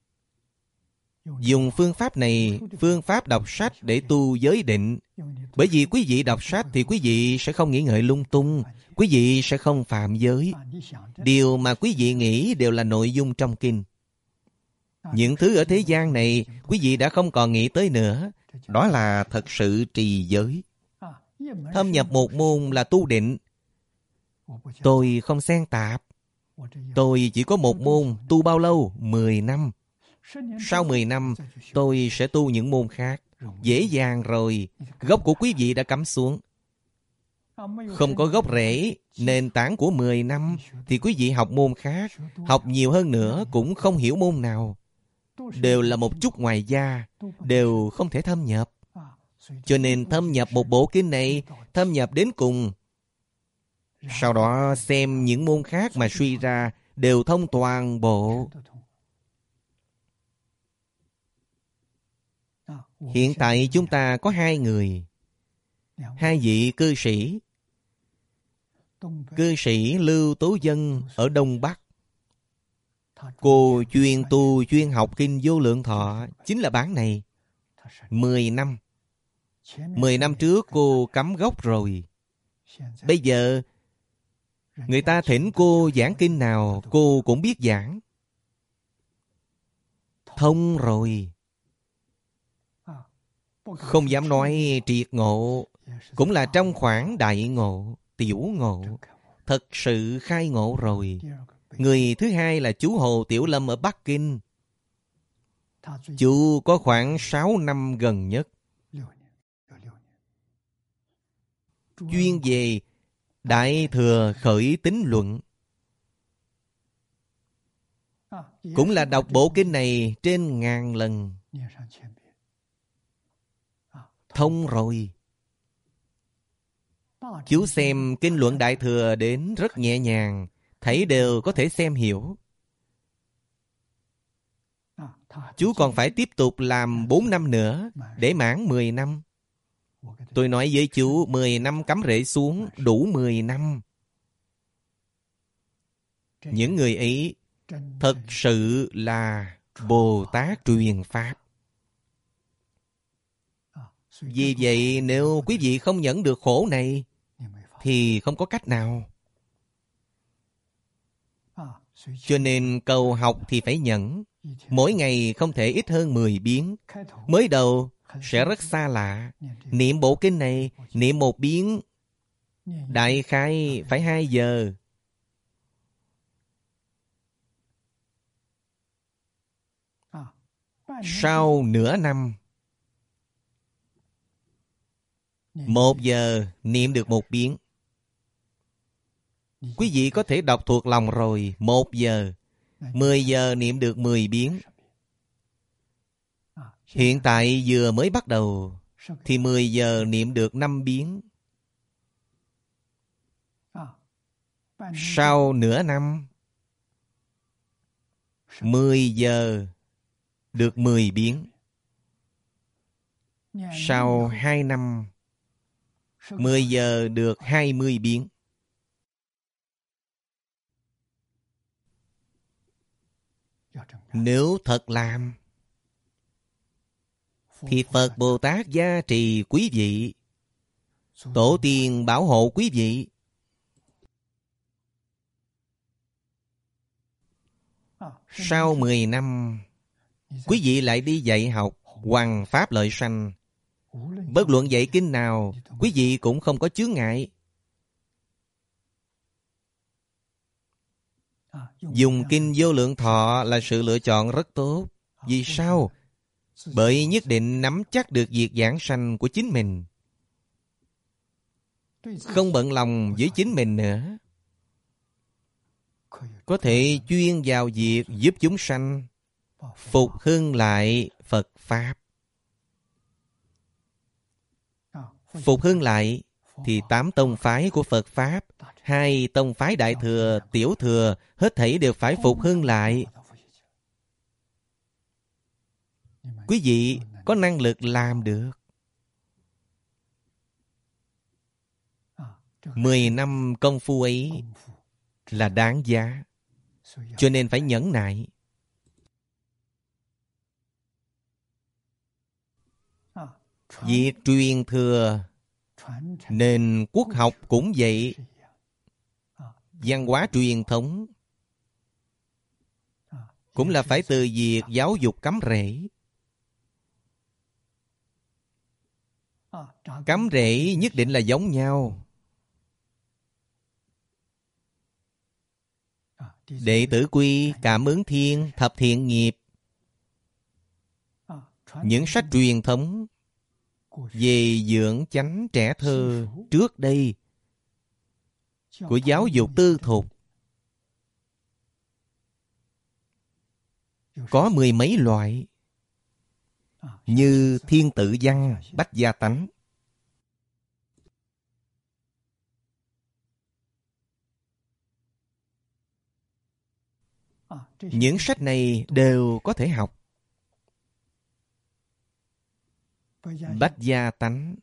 Dùng phương pháp này, phương pháp đọc sách để tu giới định. Bởi vì quý vị đọc sách thì quý vị sẽ không nghĩ ngợi lung tung, quý vị sẽ không phạm giới. Điều mà quý vị nghĩ đều là nội dung trong kinh. Những thứ ở thế gian này quý vị đã không còn nghĩ tới nữa. Đó là thật sự trì giới. Thâm nhập một môn là tu định. Tôi không xen tạp. Tôi chỉ có một môn, tu bao lâu? Mười năm. Sau mười năm, tôi sẽ tu những môn khác. Dễ dàng rồi. Gốc của quý vị đã cắm xuống. Không có gốc rễ, nền tảng của mười năm, thì quý vị học môn khác. Học nhiều hơn nữa cũng không hiểu môn nào. Đều là một chút ngoài da, đều không thể thâm nhập. Cho nên thâm nhập một bộ kinh này, thâm nhập đến cùng. Sau đó xem những môn khác mà suy ra đều thông toàn bộ. Hiện tại chúng ta có hai người, hai vị cư sĩ. Cư sĩ Lưu Tố Dân ở Đông Bắc. Cô chuyên tu, chuyên học kinh Vô Lượng Thọ, chính là bản này. Mười năm. Mười năm trước cô cắm gốc rồi. Bây giờ, người ta thỉnh cô giảng kinh nào, cô cũng biết giảng. Thông rồi. Không dám nói triệt ngộ, cũng là trong khoảng đại ngộ, tiểu ngộ. Thật sự khai ngộ rồi. Người thứ hai là chú Hồ Tiểu Lâm ở Bắc Kinh. Chú có khoảng sáu năm gần nhất. Chuyên về Đại Thừa Khởi Tín Luận. Cũng là đọc bộ kinh này trên ngàn lần. Thông rồi. Chú xem kinh luận Đại Thừa đến rất nhẹ nhàng, thấy đều có thể xem hiểu. Chú còn phải tiếp tục làm bốn năm nữa để mãn mười năm. Tôi nói với chú, mười năm cắm rễ xuống, đủ mười năm. Những người ấy thật sự là Bồ Tát truyền Pháp. Vì vậy nếu quý vị không nhận được khổ này thì không có cách nào. Cho nên cầu học thì phải nhẫn. Mỗi ngày không thể ít hơn mười biến. Mới đầu sẽ rất xa lạ. Niệm bộ kinh này, niệm một biến đại khái phải hai giờ. Sau nửa năm, một giờ niệm được một biến. Quý vị có thể đọc thuộc lòng rồi. Một giờ, mười giờ niệm được mười biến. Hiện tại vừa mới bắt đầu thì mười giờ niệm được năm biến. Sau nửa năm, mười giờ được mười biến. Sau hai năm, mười giờ được hai mươi biến. Nếu thật làm, thì Phật Bồ Tát gia trì quý vị, tổ tiên bảo hộ quý vị. Sau mười năm, quý vị lại đi dạy học hoằng pháp lợi sanh. Bất luận dạy kinh nào, quý vị cũng không có chướng ngại. Dùng kinh Vô Lượng Thọ là sự lựa chọn rất tốt. Vì sao? Bởi nhất định nắm chắc được việc giảng sanh của chính mình, không bận lòng với chính mình nữa, có thể chuyên vào việc giúp chúng sanh phục hưng lại Phật Pháp. Phục hưng lại thì tám tông phái của Phật Pháp, hai tông phái Đại Thừa, Tiểu Thừa, hết thảy đều phải phục hưng lại. Quý vị có năng lực làm được. Mười năm công phu ấy là đáng giá, cho nên phải nhẫn nại. Việc truyền thừa nên quốc học cũng vậy. Văn hóa truyền thống cũng là phải từ việc giáo dục cắm rễ. Cắm rễ nhất định là giống nhau. Đệ tử quy, Cảm ứng thiên, thập thiện nghiệp. Những sách truyền thống về dưỡng chánh trẻ thơ trước đây của giáo dục tư thục có mười mấy loại, như Thiên Tự Văn, Bách Gia Tánh. Những sách này đều có thể học. Bách Gia Tánh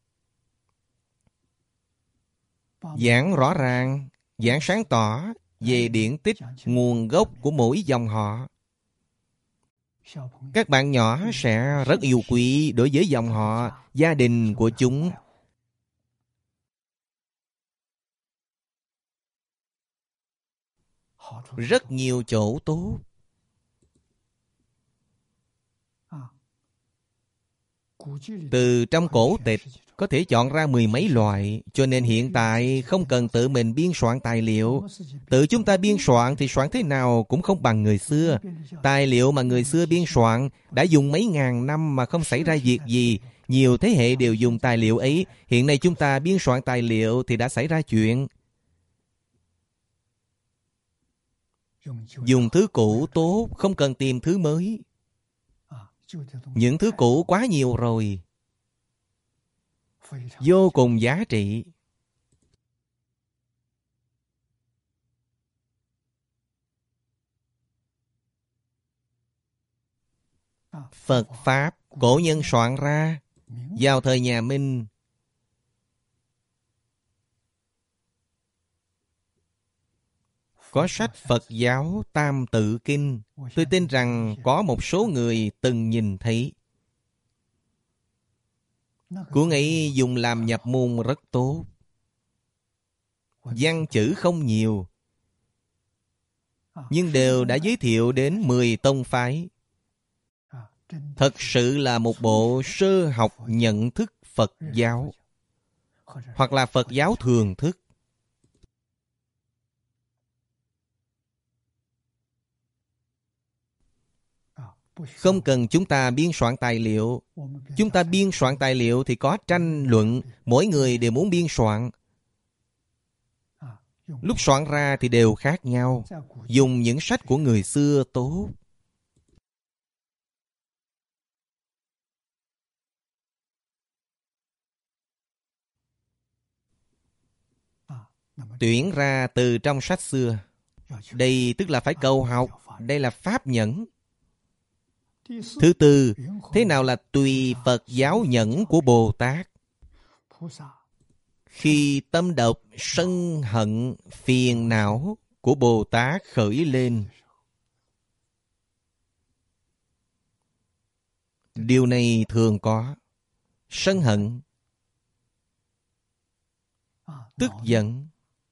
giảng rõ ràng, giảng sáng tỏ về điển tích, nguồn gốc của mỗi dòng họ. Các bạn nhỏ sẽ rất yêu quý đối với dòng họ, gia đình của chúng. Rất nhiều chỗ tốt. Từ trong cổ tịch có thể chọn ra mười mấy loại, cho nên hiện tại không cần tự mình biên soạn tài liệu. Tự chúng ta biên soạn thì soạn thế nào cũng không bằng người xưa. Tài liệu mà người xưa biên soạn đã dùng mấy ngàn năm mà không xảy ra việc gì. Nhiều thế hệ đều dùng tài liệu ấy. Hiện nay chúng ta biên soạn tài liệu thì đã xảy ra chuyện. Dùng thứ cũ tốt, không cần tìm thứ mới. Những thứ cũ quá nhiều rồi, vô cùng giá trị. Phật Pháp cổ nhân soạn ra vào thời nhà Minh. Có sách Phật giáo Tam Tự Kinh. Tôi tin rằng có một số người từng nhìn thấy. Cuốn ấy dùng làm nhập môn rất tốt. Văn chữ không nhiều, nhưng đều đã giới thiệu đến mười tông phái. Thật sự là một bộ sơ học nhận thức Phật giáo, hoặc là Phật giáo thường thức. Không cần chúng ta biên soạn tài liệu. Chúng ta biên soạn tài liệu thì có tranh luận, mỗi người đều muốn biên soạn. Lúc soạn ra thì đều khác nhau. Dùng những sách của người xưa tốt. tuyển ra từ trong sách xưa. Đây tức là phải cầu học. Đây là pháp nhẫn. Thứ tư, thế nào là tùy Phật giáo nhẫn của Bồ Tát? Khi tâm độc, sân hận, phiền não của Bồ Tát khởi lên, điều này thường có. Sân hận, tức giận.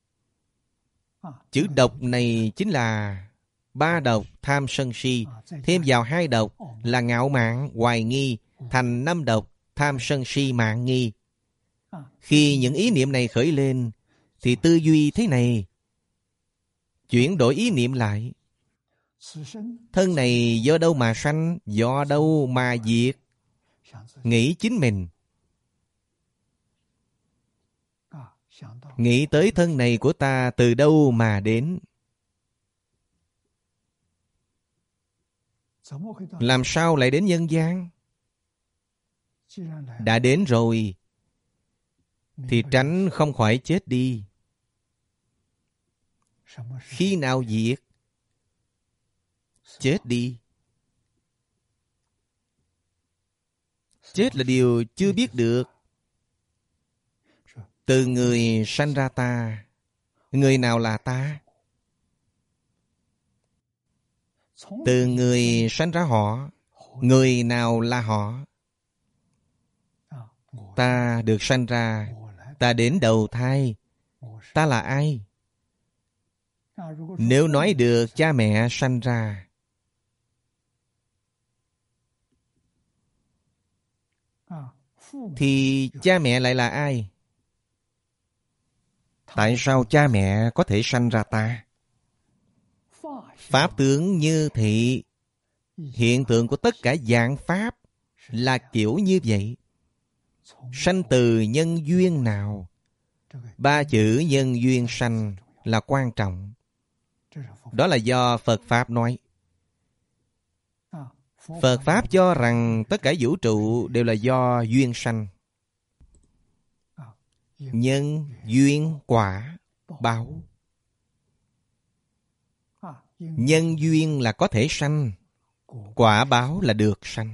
Chữ độc này chính là ba độc tham sân si. Thêm vào hai độc là ngạo mạn, hoài nghi, thành năm độc tham sân si mạn nghi. Khi những ý niệm này khởi lên, thì tư duy thế này, chuyển đổi ý niệm lại. Thân này do đâu mà sanh, do đâu mà diệt? Nghĩ chính mình. Nghĩ tới thân này của ta từ đâu mà đến? Làm sao lại đến nhân gian? Đã đến rồi thì tránh không khỏi chết đi. Khi nào diệt? Chết đi. Chết là điều chưa biết được. Từ người sanh ra ta, người nào là ta? Từ người sanh ra họ, người nào là họ? Ta được sanh ra, ta đến đầu thai, ta là ai? Nếu nói được cha mẹ sanh ra, thì cha mẹ lại là ai? Tại sao cha mẹ có thể sanh ra ta? Pháp tướng như thị, hiện tượng của tất cả dạng pháp là kiểu như vậy. Sanh từ nhân duyên nào? Ba chữ nhân duyên sanh là quan trọng. Đó là do Phật Pháp nói. Phật Pháp cho rằng tất cả vũ trụ đều là do duyên sanh. Nhân, duyên, quả, báo. Nhân duyên là có thể sanh, quả báo là được sanh.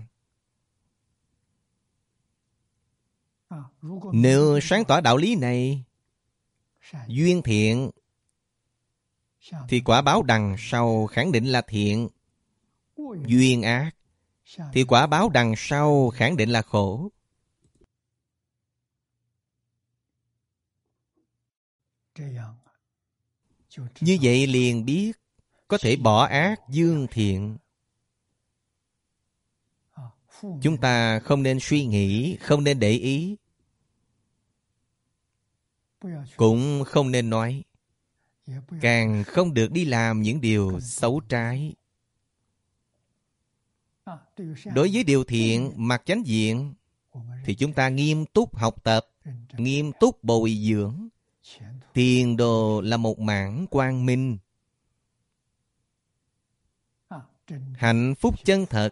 Nếu sáng tỏ đạo lý này, duyên thiện, thì quả báo đằng sau khẳng định là thiện. Duyên ác, thì quả báo đằng sau khẳng định là khổ. Như vậy liền biết có thể bỏ ác dương thiện. Chúng ta không nên suy nghĩ, không nên để ý, cũng không nên nói, càng không được đi làm những điều xấu trái. Đối với điều thiện, mặt chánh diện, thì chúng ta nghiêm túc học tập, nghiêm túc bồi dưỡng. Tiền đồ là một mảng quang minh. Hạnh phúc chân thật.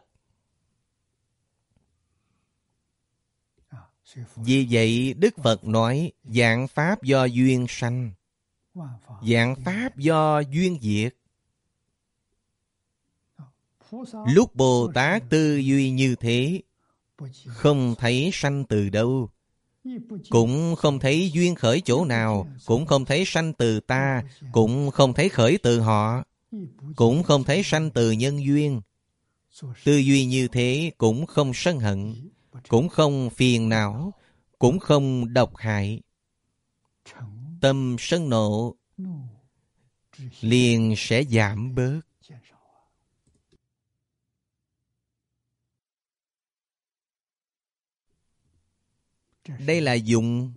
Vì vậy Đức Phật nói vạn pháp do duyên sanh, vạn pháp do duyên diệt. Lúc Bồ Tát tư duy như thế, không thấy sanh từ đâu, cũng không thấy duyên khởi chỗ nào, cũng không thấy sanh từ ta, cũng không thấy khởi từ họ, cũng không thấy sanh từ nhân duyên. Tư duy như thế cũng không sân hận, cũng không phiền não, cũng không độc hại. Tâm sân nộ liền sẽ giảm bớt. Đây là dụng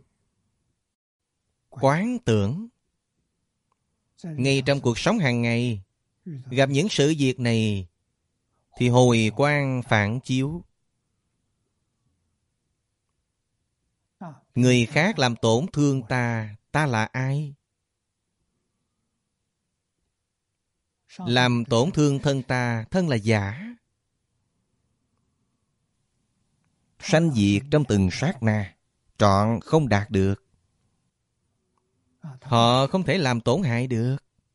quán tưởng. Ngay trong cuộc sống hàng ngày, gặp những sự việc này thì hồi quang phản chiếu. Người khác làm tổn thương ta, ta là ai? Làm tổn thương thân ta, thân là giả. Sanh diệt trong từng sát na, trọn không đạt được. Họ không thể làm tổn hại được.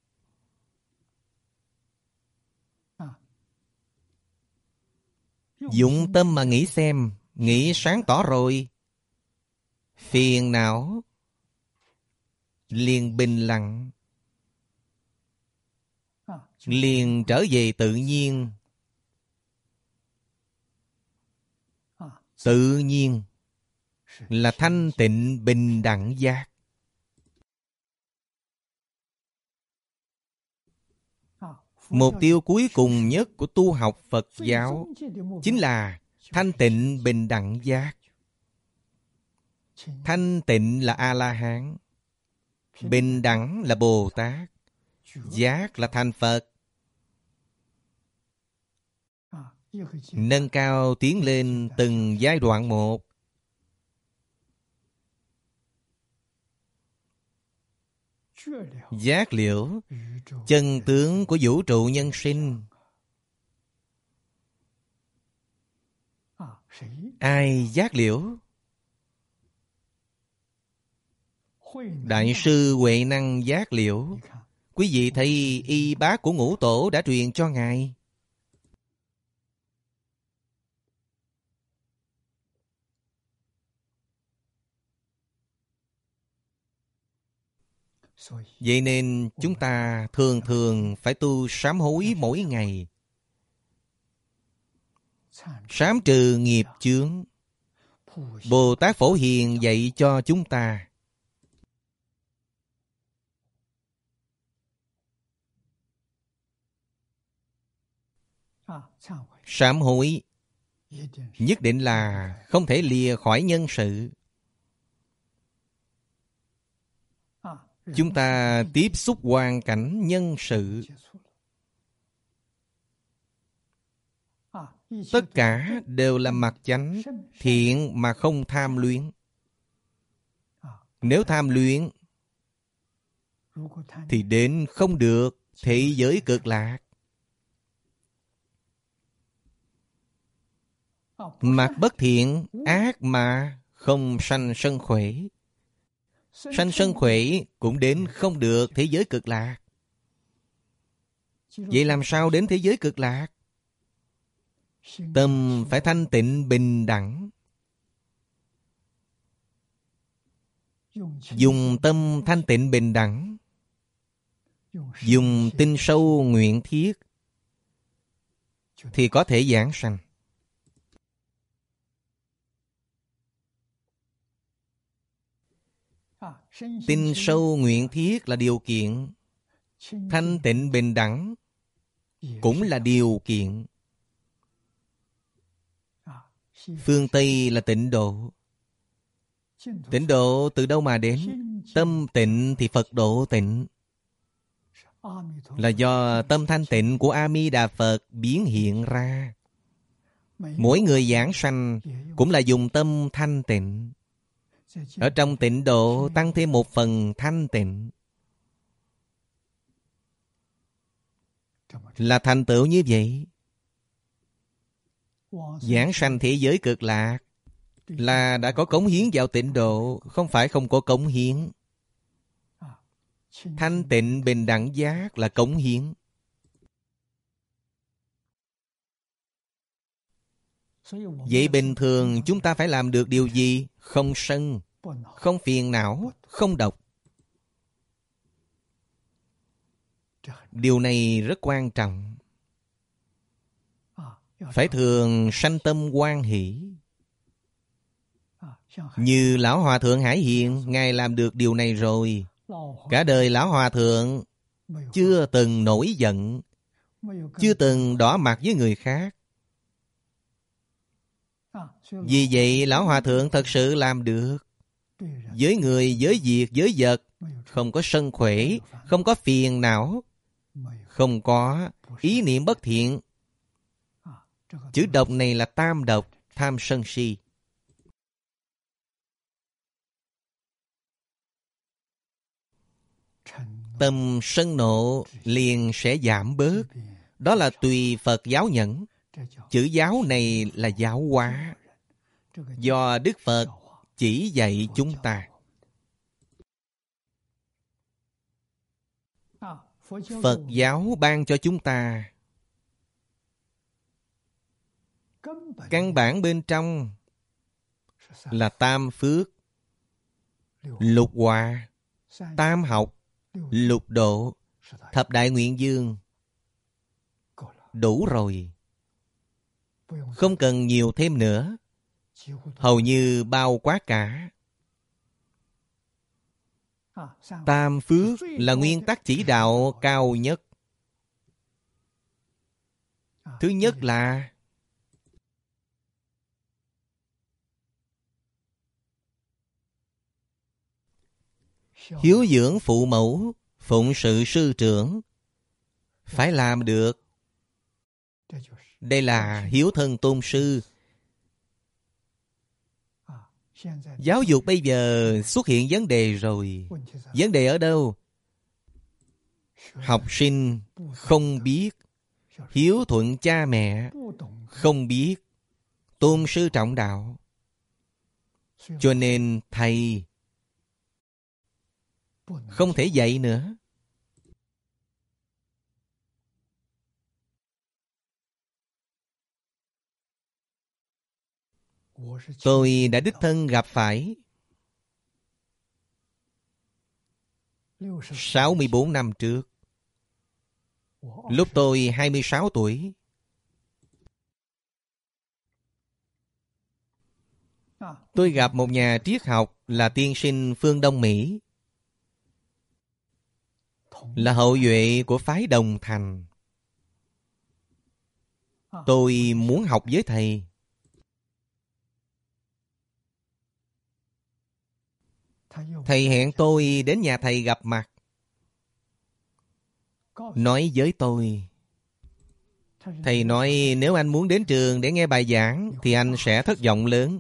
Dụng tâm mà nghĩ xem, nghĩ sáng tỏ rồi, phiền não liền bình lặng, liền trở về tự nhiên. Tự nhiên là thanh tịnh bình đẳng giác. Mục tiêu cuối cùng nhất của tu học Phật giáo chính là thanh tịnh bình đẳng giác. Thanh tịnh là A-la-hán, bình đẳng là Bồ Tát, giác là thành Phật. Nâng cao tiến lên từng giai đoạn một. Giác liễu chân tướng của vũ trụ nhân sinh. Ai giác liễu? Đại sư Huệ Năng giác liễu. Quý vị thấy y bác của Ngũ Tổ đã truyền cho Ngài. Vậy nên chúng ta thường thường phải tu sám hối mỗi ngày. Sám trừ nghiệp chướng. Bồ Tát Phổ Hiền dạy cho chúng ta. Sám hối nhất định là không thể lìa khỏi nhân sự. Chúng ta tiếp xúc hoàn cảnh nhân sự, tất cả đều là mặt chánh, thiện mà không tham luyến. Nếu tham luyến thì đến không được thế giới cực lạc. Mặt bất thiện, ác mà không sanh sân khỏe. Sanh sân khỏe cũng đến không được thế giới cực lạc. Vậy làm sao đến thế giới cực lạc? Tâm phải thanh tịnh bình đẳng. Dùng tâm thanh tịnh bình đẳng, dùng tinh sâu nguyện thiết thì có thể giảng sanh. Tinh sâu nguyện thiết là điều kiện, thanh tịnh bình đẳng cũng là điều kiện. Phương Tây là tịnh độ. Tịnh độ từ đâu mà đến? Tâm tịnh thì Phật độ tịnh. Là do tâm thanh tịnh của A Di Đà Phật biến hiện ra. Mỗi người giảng sanh cũng là dùng tâm thanh tịnh. Ở trong tịnh độ tăng thêm một phần thanh tịnh, là thành tựu như vậy. Giảng sanh thế giới cực lạc là đã có cống hiến vào tịnh độ, không phải không có cống hiến. Thanh tịnh bình đẳng giác là cống hiến. Vậy bình thường chúng ta phải làm được điều gì? Không sân, không phiền não, không độc. Điều này rất quan trọng. Phải thường sanh tâm hoan hỷ. Như Lão Hòa Thượng Hải Hiền, Ngài làm được điều này rồi. Cả đời Lão Hòa Thượng chưa từng nổi giận, chưa từng đỏ mặt với người khác. Vì vậy Lão Hòa Thượng thật sự làm được. Với người, với việc, với vật, không có sân khỏe, không có phiền não, không có ý niệm bất thiện. Chữ độc này là tam độc, tham sân si. Tâm sân nộ liền sẽ giảm bớt. Đó là tùy Phật giáo nhẫn. Chữ giáo này là giáo hóa, do Đức Phật chỉ dạy chúng ta. Phật giáo ban cho chúng ta căn bản bên trong là tam phước, lục hòa, tam học, lục độ, thập đại nguyện dương. Đủ rồi. Không cần nhiều thêm nữa. Hầu như bao quát cả. Tam phước là nguyên tắc chỉ đạo cao nhất. Thứ nhất là hiếu dưỡng phụ mẫu, phụng sự sư trưởng. Phải làm được. Đây là hiếu thân tôn sư. Giáo dục bây giờ xuất hiện vấn đề rồi. Vấn đề ở đâu? Học sinh không biết hiếu thuận cha mẹ, không biết tôn sư trọng đạo. Cho nên thầy không thể dạy nữa. Tôi đã đích thân gặp phải. sáu mươi bốn năm trước, lúc tôi hai mươi sáu tuổi, tôi gặp một nhà triết học là tiên sinh phương Đông Mỹ, là hậu duệ của phái Đồng Thành. Tôi muốn học với thầy. Thầy hẹn tôi đến nhà thầy gặp mặt. Nói với tôi, thầy nói nếu anh muốn đến trường để nghe bài giảng thì anh sẽ thất vọng lớn.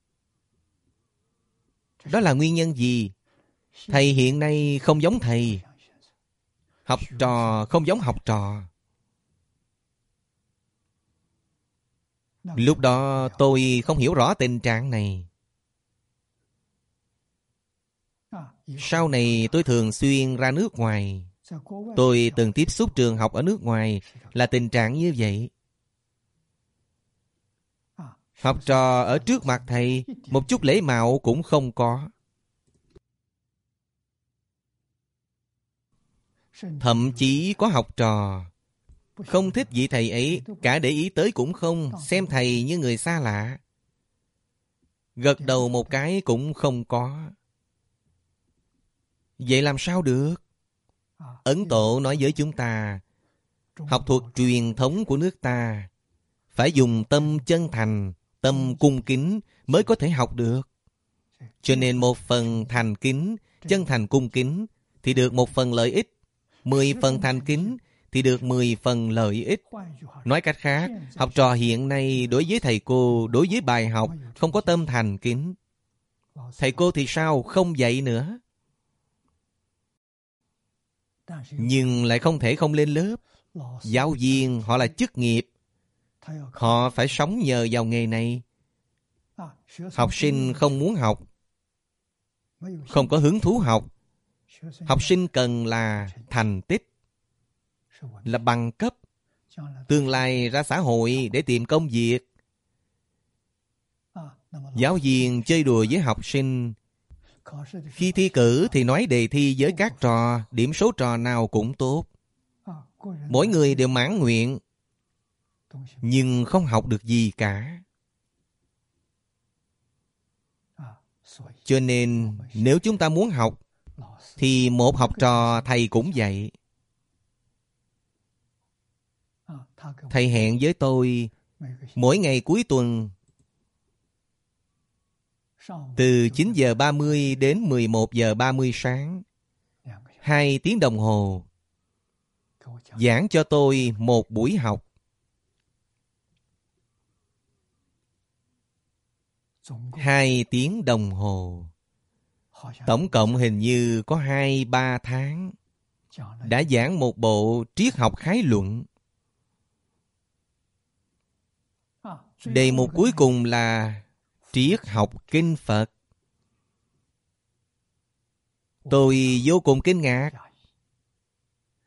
Đó là nguyên nhân gì? Thầy hiện nay không giống thầy. Học trò không giống học trò. Lúc đó tôi không hiểu rõ tình trạng này. Sau này tôi thường xuyên ra nước ngoài. Tôi từng tiếp xúc trường học ở nước ngoài là tình trạng như vậy. Học trò ở trước mặt thầy một chút lễ mạo cũng không có. Thậm chí có học trò không thích vị thầy ấy, cả để ý tới cũng không, xem thầy như người xa lạ. Gật đầu một cái cũng không có. Vậy làm sao được? Ấn Tổ nói với chúng ta, học thuật truyền thống của nước ta phải dùng tâm chân thành, tâm cung kính mới có thể học được. Cho nên một phần thành kính, chân thành cung kính thì được một phần lợi ích. Mười phần thành kính thì được mười phần lợi ích. Nói cách khác, học trò hiện nay đối với thầy cô, đối với bài học không có tâm thành kính. Thầy cô thì sao? Không dạy nữa. Nhưng lại không thể không lên lớp. Giáo viên họ là chức nghiệp. Họ phải sống nhờ vào nghề này. Học sinh không muốn học, không có hứng thú học. Học sinh cần là thành tích, là bằng cấp. Tương lai ra xã hội để tìm công việc. Giáo viên chơi đùa với học sinh. Khi thi cử thì nói đề thi với các trò, điểm số trò nào cũng tốt. Mỗi người đều mãn nguyện, nhưng không học được gì cả. Cho nên nếu chúng ta muốn học thì một học trò thầy cũng dạy. Thầy hẹn với tôi mỗi ngày cuối tuần từ chín giờ ba mươi đến mười một giờ ba mươi sáng, hai tiếng đồng hồ giảng cho tôi một buổi học. Hai tiếng đồng hồ. Tổng cộng hình như có hai ba tháng đã giảng một bộ triết học khái luận. Đề mục cuối cùng là triết học kinh Phật. Tôi vô cùng kinh ngạc.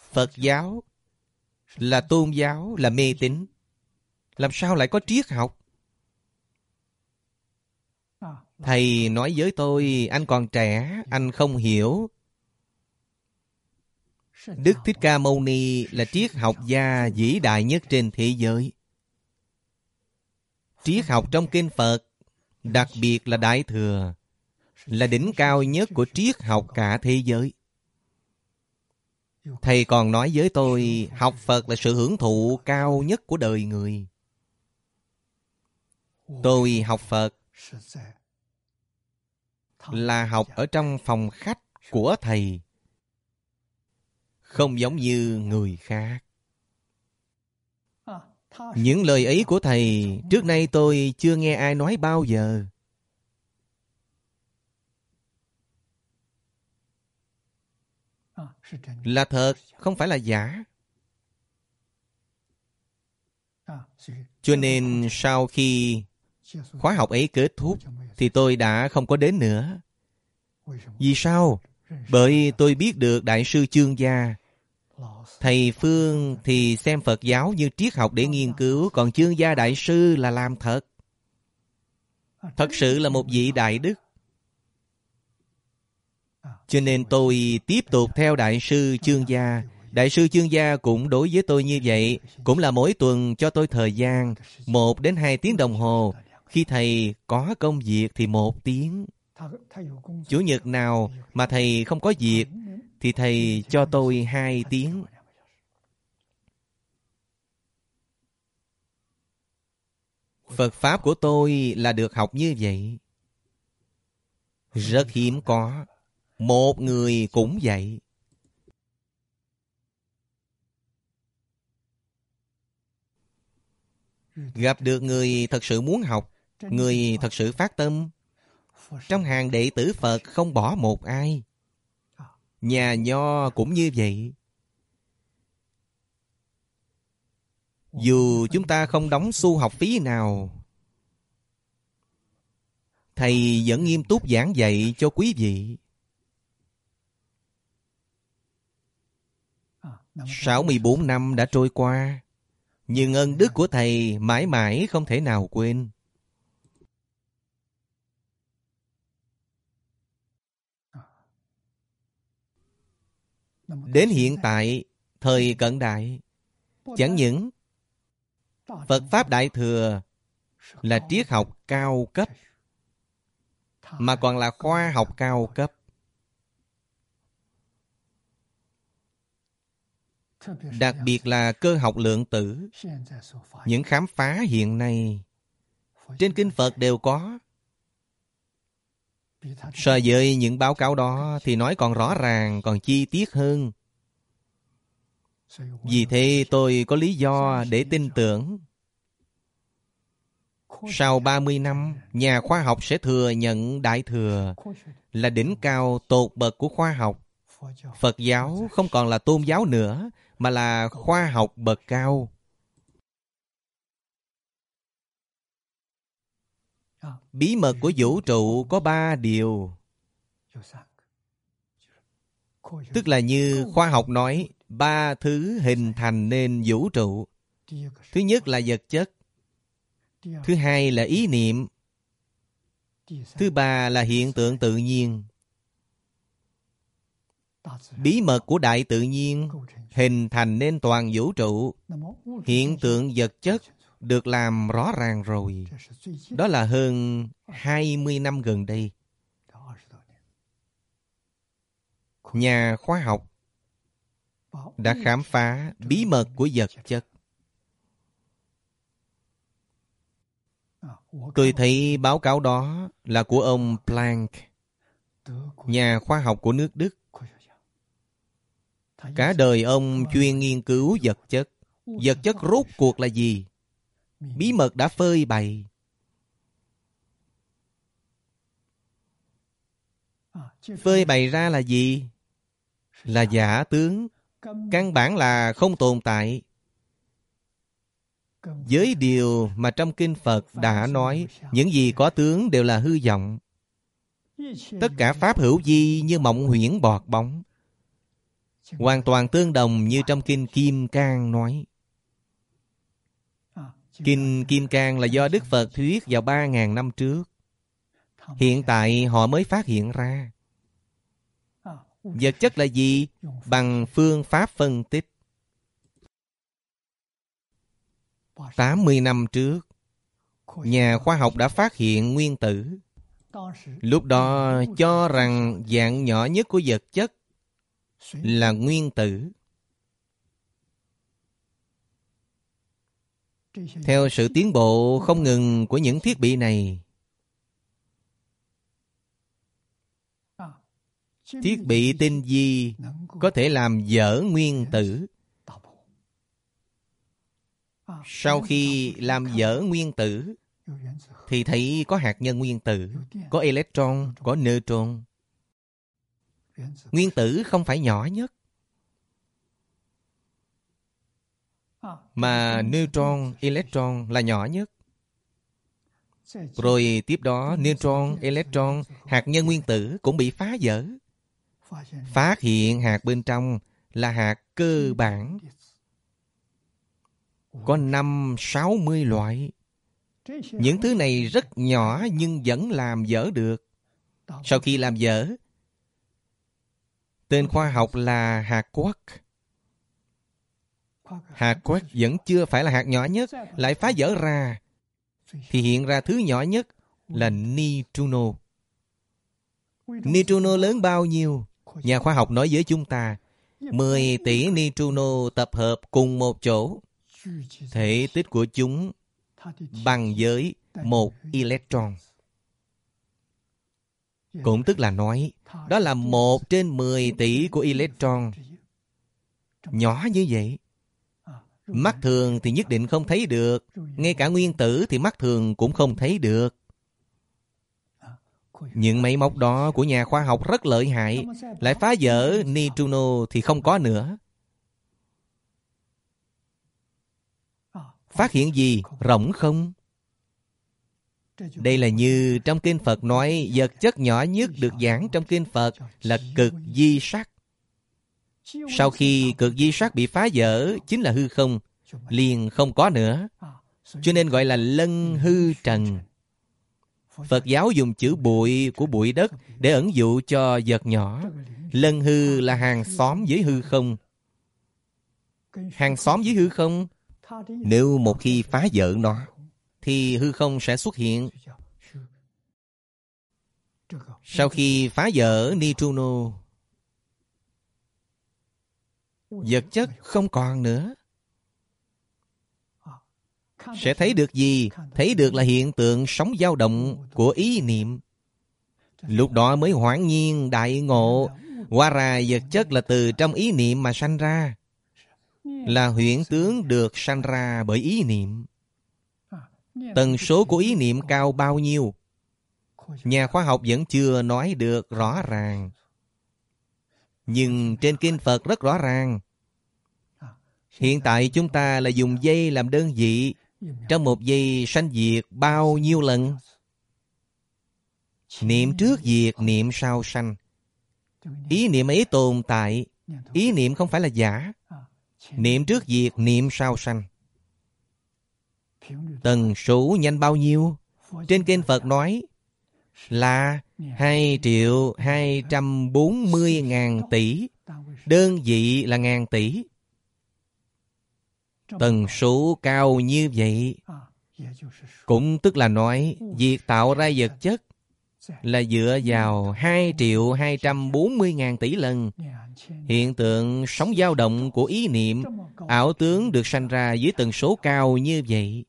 Phật giáo là tôn giáo, là mê tín. Làm sao lại có triết học? Thầy nói với tôi, anh còn trẻ, anh không hiểu. Đức Thích Ca Mâu Ni là triết học gia vĩ đại nhất trên thế giới. Triết học trong kinh Phật, đặc biệt là Đại Thừa, là đỉnh cao nhất của triết học cả thế giới. Thầy còn nói với tôi, học Phật là sự hưởng thụ cao nhất của đời người. Tôi học Phật là học ở trong phòng khách của thầy, không giống như người khác. Những lời ấy của thầy, trước nay tôi chưa nghe ai nói bao giờ. Là thật, không phải là giả. Cho nên sau khi khóa học ấy kết thúc, thì tôi đã không có đến nữa. Vì sao? Bởi tôi biết được Đại sư Chương Gia, thầy Phương thì xem Phật giáo như triết học để nghiên cứu, còn Chương Gia Đại sư là làm thật. Thật sự là một vị đại đức. Cho nên tôi tiếp tục theo Đại sư Chương Gia. Đại sư Chương Gia cũng đối với tôi như vậy, cũng là mỗi tuần cho tôi thời gian một đến hai tiếng đồng hồ. Khi thầy có công việc thì một tiếng. Chủ nhật nào mà thầy không có việc thì thầy cho tôi hai tiếng. Phật Pháp của tôi là được học như vậy. Rất hiếm có. Một người cũng vậy. Gặp được người thật sự muốn học, người thật sự phát tâm. Trong hàng đệ tử Phật không bỏ một ai. Nhà Nho cũng như vậy. Dù chúng ta không đóng xu học phí nào, thầy vẫn nghiêm túc giảng dạy cho quý vị. sáu mươi bốn năm đã trôi qua, nhưng ân đức của thầy mãi mãi không thể nào quên. Đến hiện tại, thời cận đại, chẳng những Phật Pháp Đại Thừa là triết học cao cấp, mà còn là khoa học cao cấp. Đặc biệt là cơ học lượng tử. Những khám phá hiện nay trên kinh Phật đều có. So với những báo cáo đó thì nói còn rõ ràng, còn chi tiết hơn. Vì thế tôi có lý do để tin tưởng. Sau ba mươi năm, nhà khoa học sẽ thừa nhận Đại Thừa là đỉnh cao tột bậc của khoa học. Phật giáo không còn là tôn giáo nữa, mà là khoa học bậc cao. Bí mật của vũ trụ có ba điều. Tức là như khoa học nói, ba thứ hình thành nên vũ trụ. Thứ nhất là vật chất. Thứ hai là ý niệm. Thứ ba là hiện tượng tự nhiên. Bí mật của đại tự nhiên hình thành nên toàn vũ trụ. Hiện tượng vật chất được làm rõ ràng rồi. Đó là hơn hai mươi năm gần đây. Nhà khoa học đã khám phá bí mật của vật chất. Tôi thấy báo cáo đó là của ông Planck, nhà khoa học của nước Đức. Cả đời ông chuyên nghiên cứu vật chất. Vật chất rốt cuộc là gì? Bí mật đã phơi bày. Phơi bày ra là gì? Là giả tướng. Căn bản là không tồn tại. Với điều mà trong kinh Phật đã nói, những gì có tướng đều là hư vọng. Tất cả pháp hữu vi như mộng huyễn bọt bóng. hoàn toàn tương đồng như trong Kinh Kim Cang nói. Kinh Kim Cang là do Đức Phật thuyết vào ba ngàn năm trước. Hiện tại họ mới phát hiện ra. Vật chất là gì? Bằng phương pháp phân tích. tám mươi năm trước, nhà khoa học đã phát hiện nguyên tử. Lúc đó cho rằng dạng nhỏ nhất của vật chất là nguyên tử. Theo sự tiến bộ không ngừng của những thiết bị này, thiết bị tinh vi có thể làm vỡ nguyên tử. Sau khi làm vỡ nguyên tử thì thấy có hạt nhân nguyên tử, có electron, có neutron. Nguyên tử không phải nhỏ nhất, mà neutron, electron là nhỏ nhất. Rồi tiếp đó neutron, electron, hạt nhân nguyên tử cũng bị phá vỡ. Phát hiện hạt bên trong là hạt cơ bản. Có năm sáu mươi loại. Những thứ này rất nhỏ nhưng vẫn làm vỡ được. Sau khi làm vỡ, tên khoa học là hạt quark. Hạt quark vẫn chưa phải là hạt nhỏ nhất, lại phá vỡ ra, thì hiện ra thứ nhỏ nhất là neutrino. Neutrino lớn bao nhiêu? Nhà khoa học nói với chúng ta, mười tỷ neutrino tập hợp cùng một chỗ. Thể tích của chúng bằng với một electron. Cũng tức là nói, đó là một trên mười tỷ của electron. Nhỏ như vậy. Mắt thường thì nhất định không thấy được. Ngay cả nguyên tử thì mắt thường cũng không thấy được. Những máy móc đó của nhà khoa học rất lợi hại. Lại phá vỡ neutrino thì không có nữa. Phát hiện gì? Rỗng không? Đây là như trong Kinh Phật nói, vật chất nhỏ nhất được giảng trong Kinh Phật là cực vi sắc. Sau khi cực vi sắc bị phá vỡ, chính là hư không, liền không có nữa. Cho nên gọi là lân hư trần. Phật giáo dùng chữ bụi của bụi đất để ẩn dụ cho vật nhỏ. Lân hư là hàng xóm với hư không. Hàng xóm với hư không, nếu một khi phá vỡ nó, thì hư không sẽ xuất hiện. Sau khi phá vỡ neutrino, vật chất không còn nữa. Sẽ thấy được gì? Thấy được là hiện tượng sóng dao động của ý niệm. Lúc đó mới hoảng nhiên đại ngộ. Hóa ra vật chất là từ trong ý niệm mà sanh ra. Là huyễn tướng được sanh ra bởi ý niệm. Tần số của ý niệm cao bao nhiêu? Nhà khoa học vẫn chưa nói được rõ ràng. Nhưng trên Kinh Phật rất rõ ràng. Hiện tại chúng ta là dùng giây làm đơn vị. Trong một giây sanh diệt bao nhiêu lần? Niệm trước diệt, niệm sau sanh. Ý niệm ấy tồn tại. Ý niệm không phải là giả. Niệm trước diệt, niệm sau sanh. Tần số nhanh bao nhiêu? Trên Kinh Phật nói là hai triệu hai trăm bốn mươi ngàn tỷ. Đơn vị là ngàn tỷ. Tần số cao như vậy, cũng tức là nói việc tạo ra vật chất là dựa vào hai triệu hai trăm bốn mươi ngàn tỷ lần. Hiện tượng sóng dao động của ý niệm, ảo tướng được sanh ra với tần số cao như vậy.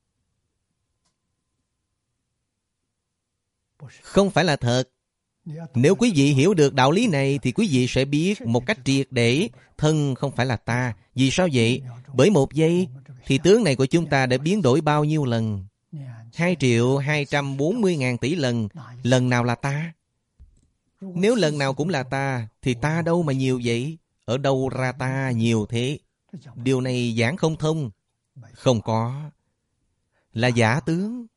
Không phải là thật. Nếu quý vị hiểu được đạo lý này thì quý vị sẽ biết một cách triệt để thân không phải là ta. Vì sao vậy? Bởi một giây thì tướng này của chúng ta đã biến đổi bao nhiêu lần? Hai triệu hai trăm bốn mươi ngàn tỷ lần. Lần nào là ta? Nếu lần nào cũng là ta thì ta đâu mà nhiều vậy? Ở đâu ra ta nhiều thế? Điều này giảng không thông. Không có. Là giả tướng.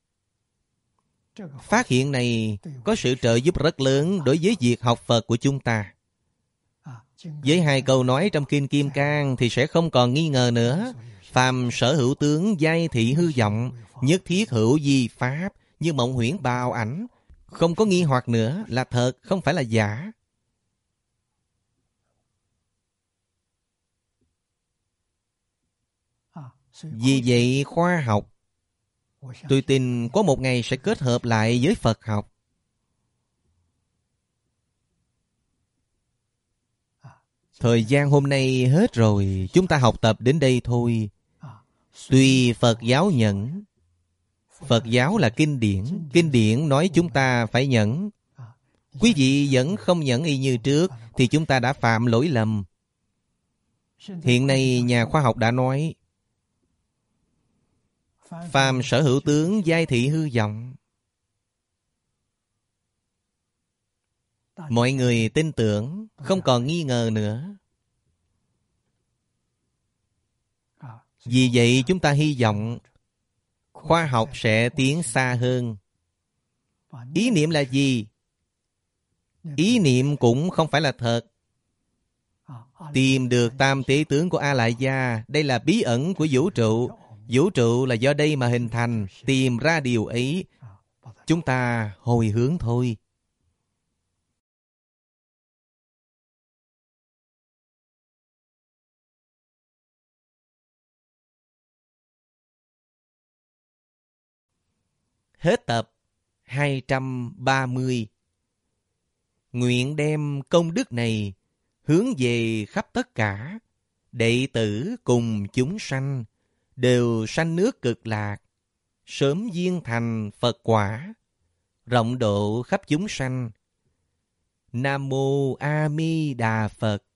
Phát hiện này có sự trợ giúp rất lớn đối với việc học Phật của chúng ta. Với hai câu nói trong Kinh Kim Cang thì sẽ không còn nghi ngờ nữa. Phàm sở hữu tướng giai thị hư vọng, nhất thiết hữu di pháp, như mộng huyễn bào ảnh. Không có nghi hoặc nữa, là thật, không phải là giả. Vì vậy khoa học, tôi tin có một ngày sẽ kết hợp lại với Phật học. Thời gian hôm nay hết rồi, chúng ta học tập đến đây thôi. Tuy Phật giáo nhẫn, Phật giáo là kinh điển, kinh điển nói chúng ta phải nhẫn. Quý vị vẫn không nhẫn y như trước thì chúng ta đã phạm lỗi lầm. Hiện nay nhà khoa học đã nói, phàm sở hữu tướng giai thị hư vọng. Mọi người tin tưởng, không còn nghi ngờ nữa. Vì vậy chúng ta hy vọng khoa học sẽ tiến xa hơn. Ý niệm là gì? Ý niệm cũng không phải là thật. Tìm được tam tế tướng của A Lại Gia, đây là bí ẩn của vũ trụ. Vũ trụ là do đây mà hình thành. Tìm ra điều ấy, chúng ta hồi hướng thôi. Hết tập hai trăm ba mươi. Nguyện đem công đức này hướng về khắp tất cả đệ tử cùng chúng sanh, đều sanh nước cực lạc, sớm viên thành Phật quả, rộng độ khắp chúng sanh. Nam mô A Di Đà Phật.